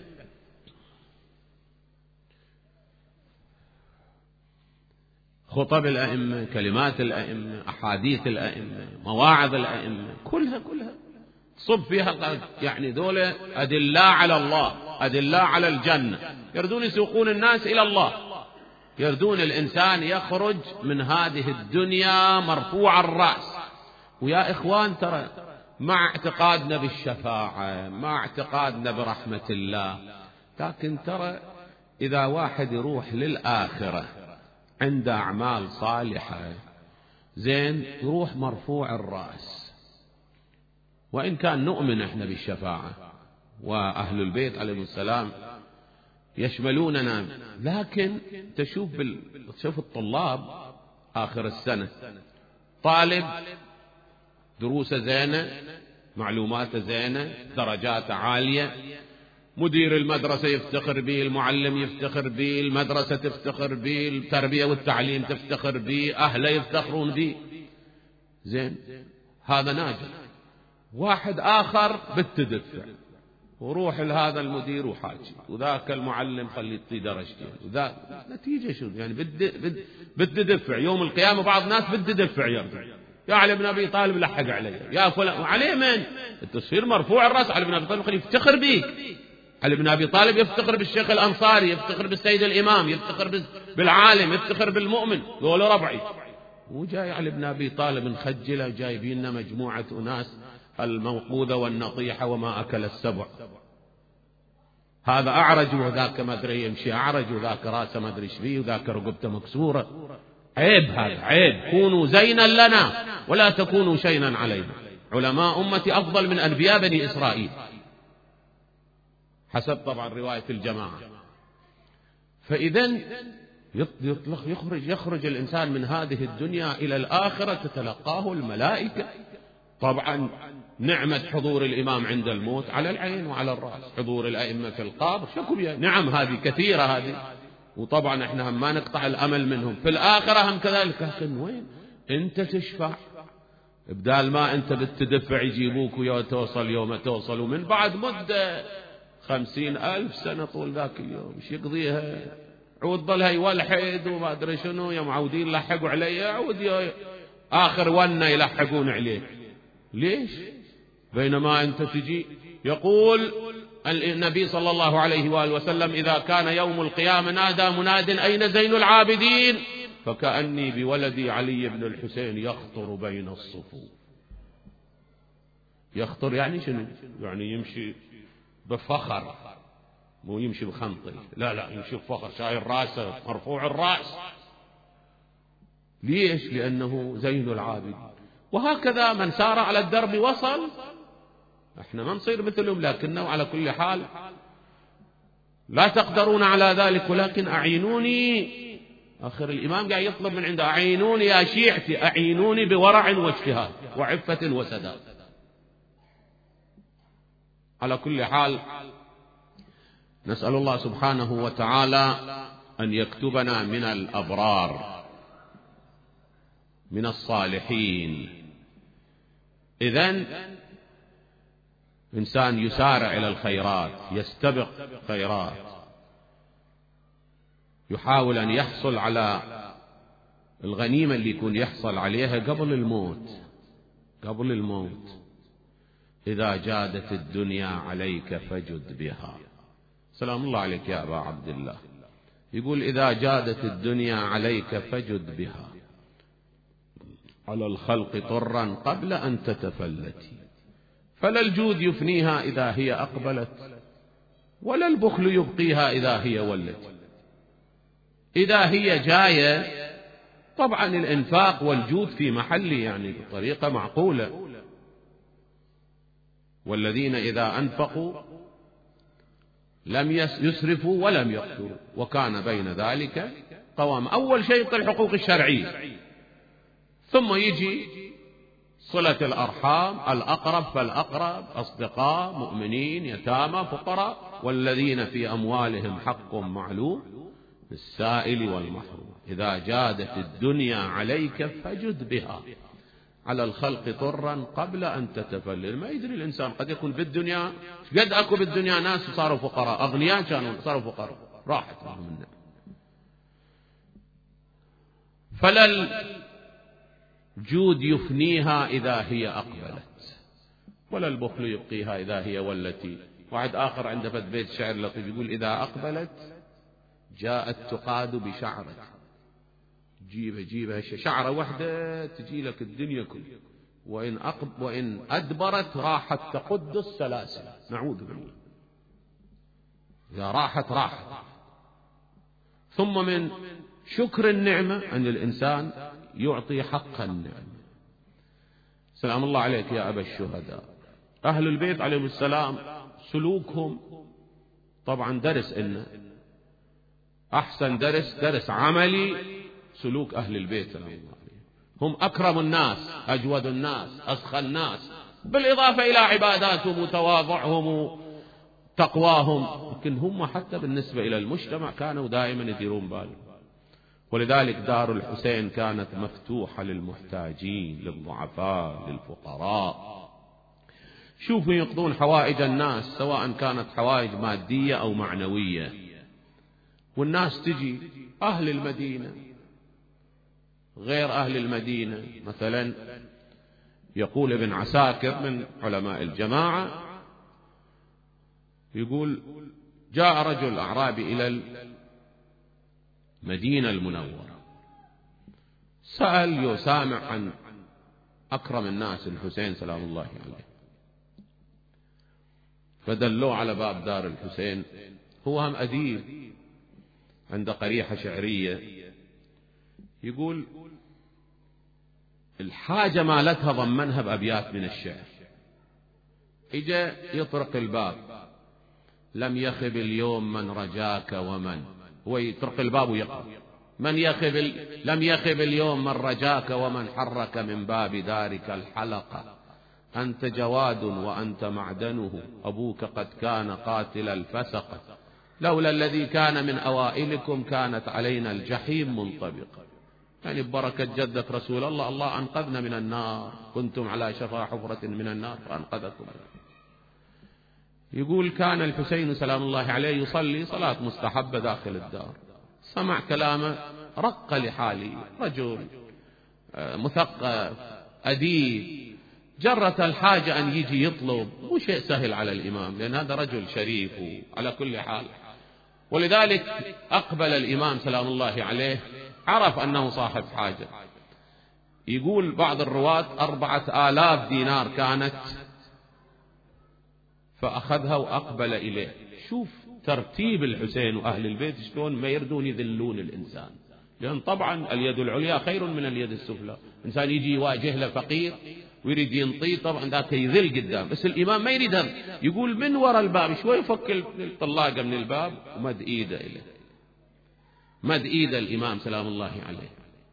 خطب الأئمة، كلمات الأئمة، أحاديث الأئمة، مواعظ الأئمة، كلها صب فيها يعني دولة أدلة على الله، أدلة على الجنة، يردون يسوقون الناس إلى الله، يردون الإنسان يخرج من هذه الدنيا مرفوع الرأس. ويا إخوان ترى مع اعتقادنا بالشفاعة، مع اعتقادنا برحمة الله، لكن ترى إذا واحد يروح للآخرة عنده أعمال صالحة زين يروح مرفوع الرأس. وإن كان نؤمن إحنا بالشفاعة وأهل البيت عليهم السلام يشملوننا، لكن تشوف الطلاب آخر السنة، طالب دروسه زينة، معلوماته زينة، درجاته عالية، مدير المدرسة يفتخر به، المعلم يفتخر به، المدرسة تفتخر به، التربية والتعليم تفتخر به، أهله يفتخرون به، زين، هذا ناجح. واحد آخر بالتدفع، وروح لهذا المدير وحاجي، وذاك المعلم خليه يعطيه درجتين، وذاك نتيجة شو يعني؟ بالتدفع. يوم القيامة بعض الناس بالتدفع يرجع، يا علي بن أبي طالب لحق علي، يا فلان، وعليه من التصوير مرفوع الرأس. علي بن أبي طالب خليه يفتخر بيك. علي بن أبي طالب يفتخر بالشيخ الأنصاري، يفتخر بالسيد الإمام، يفتخر بالعالم، يفتخر بالمؤمن، ذول ربعي. وجاي علي بن أبي طالب نخجله، جايبين مجموعة أناس الموقوذة والنطيحة وما أكل السبع، هذا أعرج وذاك ما أدري يمشي أعرج، وذاك راسه ما أدري إيش فيه، وذاك رقبته مكسورة. عيب، هذا عيب. كونوا زينا لنا ولا تكونوا شينا علينا. علماء أمتي أفضل من أنبياء بني إسرائيل حسب طبعا رواية الجماعة. فإذن يخرج الإنسان من هذه الدنيا إلى الآخرة تتلقاه الملائكة. طبعا نعمة حضور الإمام عند الموت على العين وعلى الرأس، حضور الأئمة في القبر شكو بها، نعم هذه كثيرة هذه، وطبعا احنا هم ما نقطع الأمل منهم. في الآخرة هم كذلك، لكن وين انت تشفع؟ بدال ما انت بالتدفع يجيبوك يوم توصل، ومن بعد مدة 50,000 سنة طول ذاك اليوم ايش يقضيها؟ عود ظلها يولحد وما أدري شنو، يا معودين لحقوا عليه، عود آخر ونة يلحقون عليه. ليش؟ بينما أنت تجي يقول النبي صلى الله عليه وآله وسلم: إذا كان يوم القيامة نادى مناد أين زين العابدين، فكأني بولدي علي بن الحسين يخطر بين الصفوف. يخطر يعني شنو؟ يعني يمشي بفخر، مو يمشي بخنطل، لا يمشي بفخر، شايل راسه مرفوع الرأس. ليش؟ لأنه زين العابد. وهكذا من سار على الدرب وصل. احنا ما نصير مثلهم، لكنه على كل حال لا تقدرون على ذلك، ولكن أعينوني. آخر الإمام قاعد يطلب من عنده: أعينوني يا شيعتي، أعينوني بورع واجتهاد وعفة وسداد. على كل حال نسأل الله سبحانه وتعالى أن يكتبنا من الأبرار من الصالحين. إذن إنسان يسارع إلى الخيرات، يستبق خيرات، يحاول أن يحصل على الغنيمة اللي يكون يحصل عليها قبل الموت. إذا جادت الدنيا عليك فجد بها. سلام الله عليك يا أبا عبد الله. يقول: إذا جادت الدنيا عليك فجد بها على الخلق طرا قبل أن تتفلتي، فلا الجود يفنيها إذا هي أقبلت، ولا البخل يبقيها إذا هي ولت. إذا هي جاية طبعا الإنفاق والجود في محل، يعني بطريقة معقولة. والذين إذا أنفقوا لم يسرفوا ولم يقتروا وكان بين ذلك قوام. أول شيء الحقوق الشرعية، ثم يجي صلة الأرحام، الأقرب فالأقرب، أصدقاء، مؤمنين، يتامى، فقراء، والذين في أموالهم حق معلوم للسائل والمحروم. إذا جادت الدنيا عليك فجد بها على الخلق طرا قبل أن تتفلل. ما يدري الإنسان، قد يكون بالدنيا قد أكو بالدنيا ناس صاروا فقراء، أغنياء كانوا صاروا فقراء، راحت معهم النعم. فلا الجود يفنيها إذا هي أقبلت، ولا البخل يبقيها إذا هي والتي. واحد آخر عنده فد بيت شعر لطيف يقول: إذا أقبلت جاءت تقاد بشعرك. جيبها شعرة واحدة تجي لك الدنيا كلها، وإن أدبرت راحت تقد السلاسل. نعوذ بالله. إذا راحت. ثم من شكر النعمة أن الإنسان يعطي حق النعمة. سلام الله عليك يا أبا الشهداء. أهل البيت عليهم السلام سلوكهم طبعا درس، إن أحسن درس عملي سلوك أهل البيت سلام الله عليهم. هم أكرم الناس، أجود الناس، أسخى الناس، بالإضافة إلى عباداتهم وتواضعهم وتقواهم، لكن هم حتى بالنسبة إلى المجتمع كانوا دائما يديرون بالهم. ولذلك دار الحسين كانت مفتوحة للمحتاجين، للضعفاء، للفقراء. شوفوا يقضون حوائج الناس، سواء كانت حوائج مادية أو معنوية. والناس تجي أهل المدينة غير أهل المدينة. مثلا يقول ابن عساكر من علماء الجماعة، يقول: جاء رجل أعرابي إلى المدينة المنورة، سأل يسامع عن أكرم الناس الحسين سلام الله عليه، فدلوه على باب دار الحسين. هو هم أديب، عنده قريحة شعرية، يقول الحاجة مالتها ضمنها بأبيات من الشعر. إجا يطرق الباب: لم يخب اليوم من رجاك ومن. هو يطرق الباب ويقرأ: لم يخب اليوم من رجاك ومن حرك من باب دارك الحلقة. أنت جواد وأنت معدنه، أبوك قد كان قاتل الفسقة. لولا الذي كان من أوائلكم كانت علينا الجحيم منطبقة. يعني ببركة جدك رسول الله، الله أنقذنا من النار، كنتم على شفا حفرة من النار فأنقذكم. يقول: كان الحسين سلام الله عليه يصلي صلاة مستحبة داخل الدار، سمع كلامه رق لحالي، رجل مثقف أديب، جرت الحاجة أن يجي يطلب، مو شيء سهل على الإمام، لأن هذا رجل شريف على كل حال. ولذلك أقبل الإمام سلام الله عليه، عرف أنه صاحب حاجة. يقول بعض الرواة 4000 دينار كانت، فأخذها وأقبل إليه. شوف ترتيب الحسين وأهل البيت شلون ما يردون يذلون الإنسان، لأن طبعا اليد العليا خير من اليد السفلى. إنسان يجي يواجه له فقير ويريد ينطيه، طبعا ذاك يذل قدام، بس الإمام ما يريد هذا. يقول من وراء الباب شوي يفك الطلاقة من الباب ومد إيده إليه، مد إيده الإمام سلام الله عليه.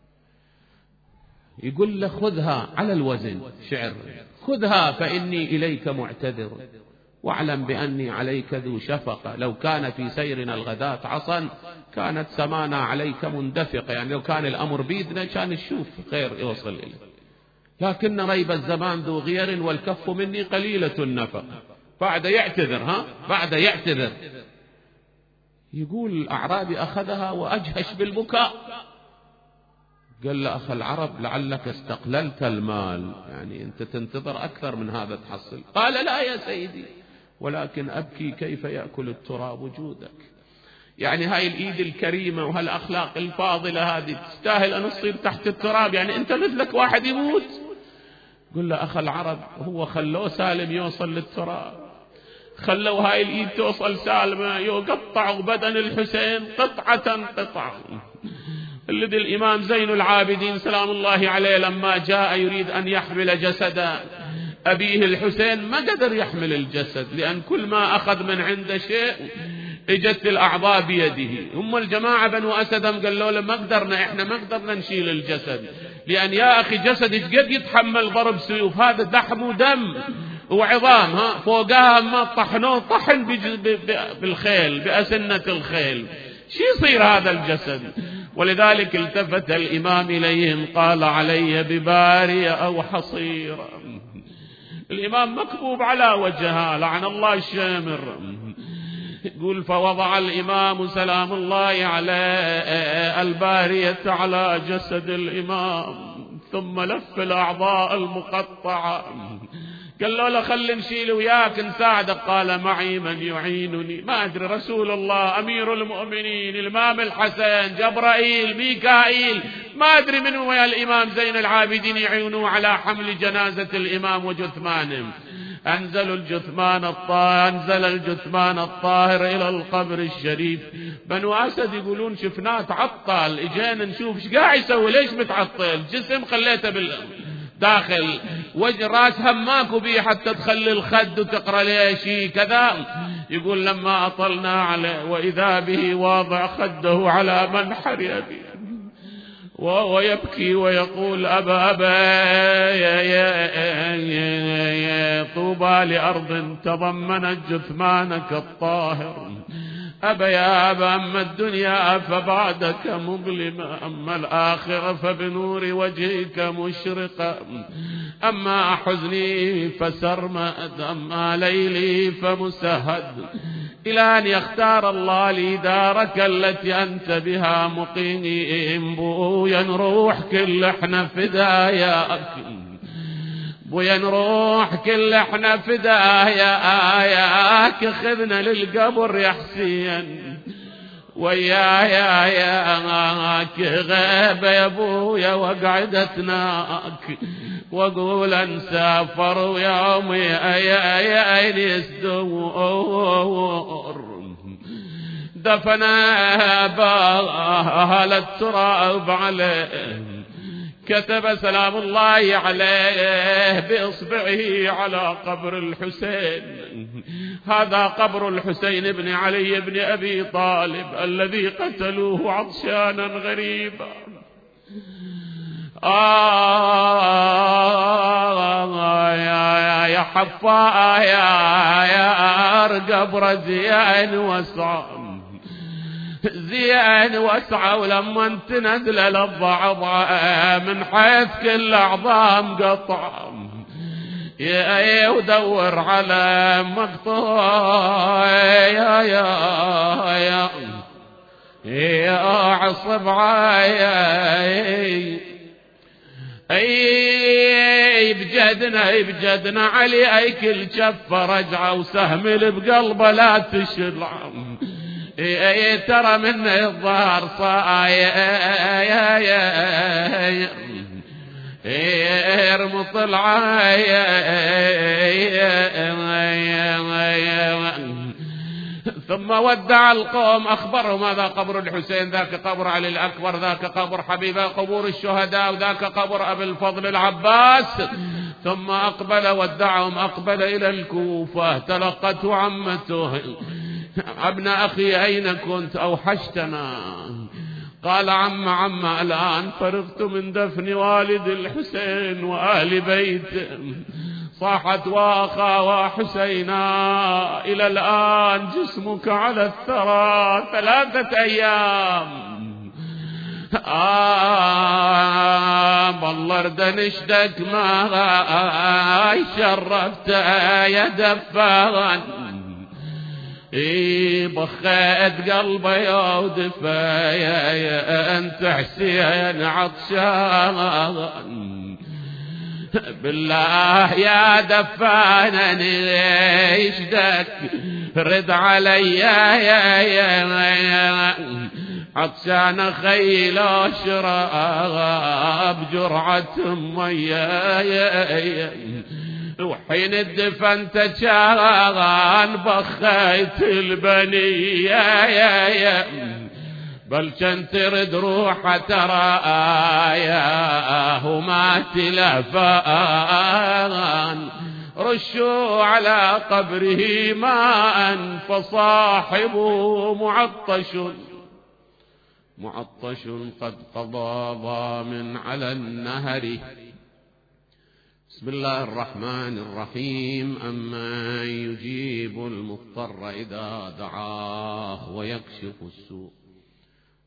يقول له: خذها على الوزن، شعر: خذها فإني إليك معتذر، واعلم بأني عليك ذو شفقة. لو كان في سيرنا الغداة عصا كانت سمانا عليك مندفقة. يعني لو كان الأمر بيدنا كان نشوف خير يوصل إليه، لكن ريب الزمان ذو غير والكف مني قليلة النفق. بعد يعتذر. يقول الأعرابي أخذها وأجهش بالبكاء، قال له: أخ العرب لعلك استقللت المال، يعني أنت تنتظر أكثر من هذا تحصل. قال: لا يا سيدي، ولكن أبكي كيف يأكل التراب وجودك. يعني هاي الإيد الكريمة وهالأخلاق الفاضلة هذه تستاهل أن تصير تحت التراب، يعني أنت مثلك واحد يموت. قل له: أخ العرب هو خلوه سالم يوصل للتراب، خلوا هاي الإيد توصل سالمة، يقطعوا بدن الحسين قطعة. الذي الإمام زين العابدين سلام الله عليه لما جاء يريد أن يحمل جسد أبيه الحسين ما قدر يحمل الجسد، لأن كل ما أخذ من عنده شيء اجت الأعضاء بيده. هم الجماعة بنو أسدهم قالوا له: إحنا ما قدرنا نشيل الجسد، لأن يا أخي جسدك قد يتحمل ضرب سيوف، هذا دحم ودم وعظام، فوقها ما طحنوه طحن بالخيل، بأسنة الخيل. شو يصير هذا الجسد؟ ولذلك التفت الإمام إليهم قال علي ببارية أو حصيرة. الإمام مكبوب على وجهه لعن الله الشامر. يقول فوضع الإمام سلام الله عليه البارية على جسد الإمام ثم لف الأعضاء المقطعة. قال له خل نشيل وياك نساعدك. قال معي من يعينني؟ ما أدري، رسول الله، أمير المؤمنين، الإمام الحسن، جبرائيل، ميكائيل، ما أدري من هو الإمام زين العابدين يعينوا على حمل جنازة الإمام وجثمانه. أنزل الجثمان الطاهر إلى القبر الشريف. بنو أسد يقولون شفناه تعطل، إجينا نشوف ايش قاعد يسوي، ليش متعطل؟ جسم خليته داخل وجه راس هماكو بيه حتى تخلي الخد وتقرأ ليه كذا. يقول لما أطلنا عليه وإذا به واضع خده على منحر أبي وهو يبكي ويقول أبا يا طوبى لأرض تضمنت جثمانك الطاهر. أبا يا أبا أما الدنيا فبعدك مظلمة، أما الآخرة فبنور وجهك مشرقة، أما حزني فسرمد، أما ليلي فمسهد، إلى أن يختار الله لي دارك التي أنت بها مقيم. بويا نروح كل احنا فداياك، بويا نروح كل احنا فداياك، خذنا للقبر يا حسين وياك غيبة يا ابويا وقعدتناك، واقول انسافر ويومي اين يسدور. دفنا باهل التراب عليه، كتب سلام الله عليه بإصبعه على قبر الحسين. هذا قبر الحسين بن علي بن أبي طالب الذي قتلوه عطشانا غريبا. يا حفاء يا قبر زين وسعة ولما تنزل الضعضاء من حيث كل أعظام قطع، ودور على مقطوع يا عصب بجدنا علي أي كل شفة رجعة وسهم بقلبه لا تشلع. ترى من الظهر صاير مطلعة ثم ودع القوم أخبرهم هذا قبر الحسين، ذاك قبر علي الأكبر، ذاك قبر حبيبه، قبور الشهداء، وذاك قبر أبي الفضل العباس. ثم أقبل ودعهم، أقبل إلى الكوفة. تلقته عمته ابن أخي أين كنت؟ أوحشتنا. قال عم الآن فرغت من دفن والد الحسين وآل بيته. صاحت وأخا وحسينا إلى الآن جسمك على الثرى 3 أيام. بالله ارد نشدك ما شرفت يا دفان، بخيت قلبي ودفا يا انت حسين عطشان. بالله يا دفان نشدك رد علي يا عطشان خيل اشرب جرعة مياه. وحين الدفن تشان بخيت البنية، بل كنت ترد روح ترى وما تلفان. رشوا على قبره ماء فصاحبه معطش قد قضى ضامن على النهر. بسم الله الرحمن الرحيم. أما يجيب المضطر إذا دعاه ويكشف السوء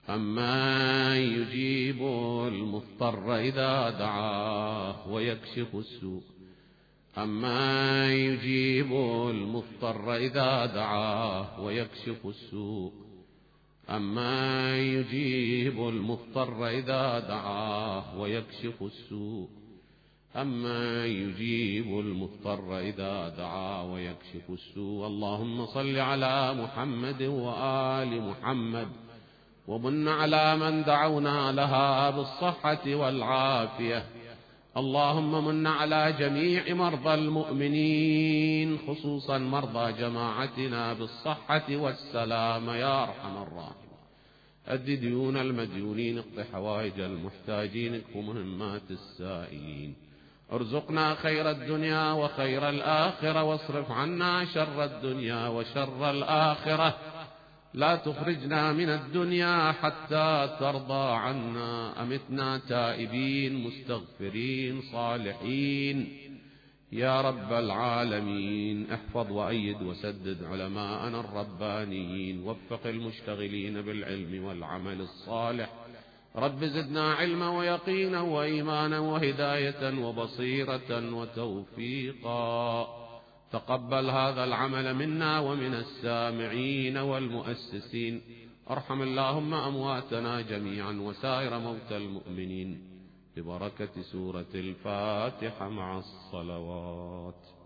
أمن يجيب المضطر إذا دعاه ويكشف السوء أمن يجيب المضطر إذا دعاه ويكشف السوء أمن يجيب المضطر إذا دعاه ويكشف السوء أمن يجيب المضطر إذا دعاه ويكشف السوء. اللهم صل على محمد وآل محمد ومن على من دعونا لها بالصحة والعافية. اللهم من على جميع مرضى المؤمنين خصوصا مرضى جماعتنا بالصحة والسلامة يا أرحم الراحمين. أد ديون المديونين، اقض حوائج المحتاجين، اكف مهمات السائلين، ارزقنا خير الدنيا وخير الآخرة، واصرف عنا شر الدنيا وشر الآخرة. لا تخرجنا من الدنيا حتى ترضى عنا. أمتنا تائبين مستغفرين صالحين يا رب العالمين. احفظ وأيد وسدد علماءنا الربانيين، وفق المشتغلين بالعلم والعمل الصالح. رب زدنا علما ويقينا وإيمانا وهداية وبصيرة وتوفيقا. تقبل هذا العمل منا ومن السامعين والمؤسسين. ارحم اللهم أمواتنا جميعا وسائر موتى المؤمنين ببركة سورة الفاتحة مع الصلوات.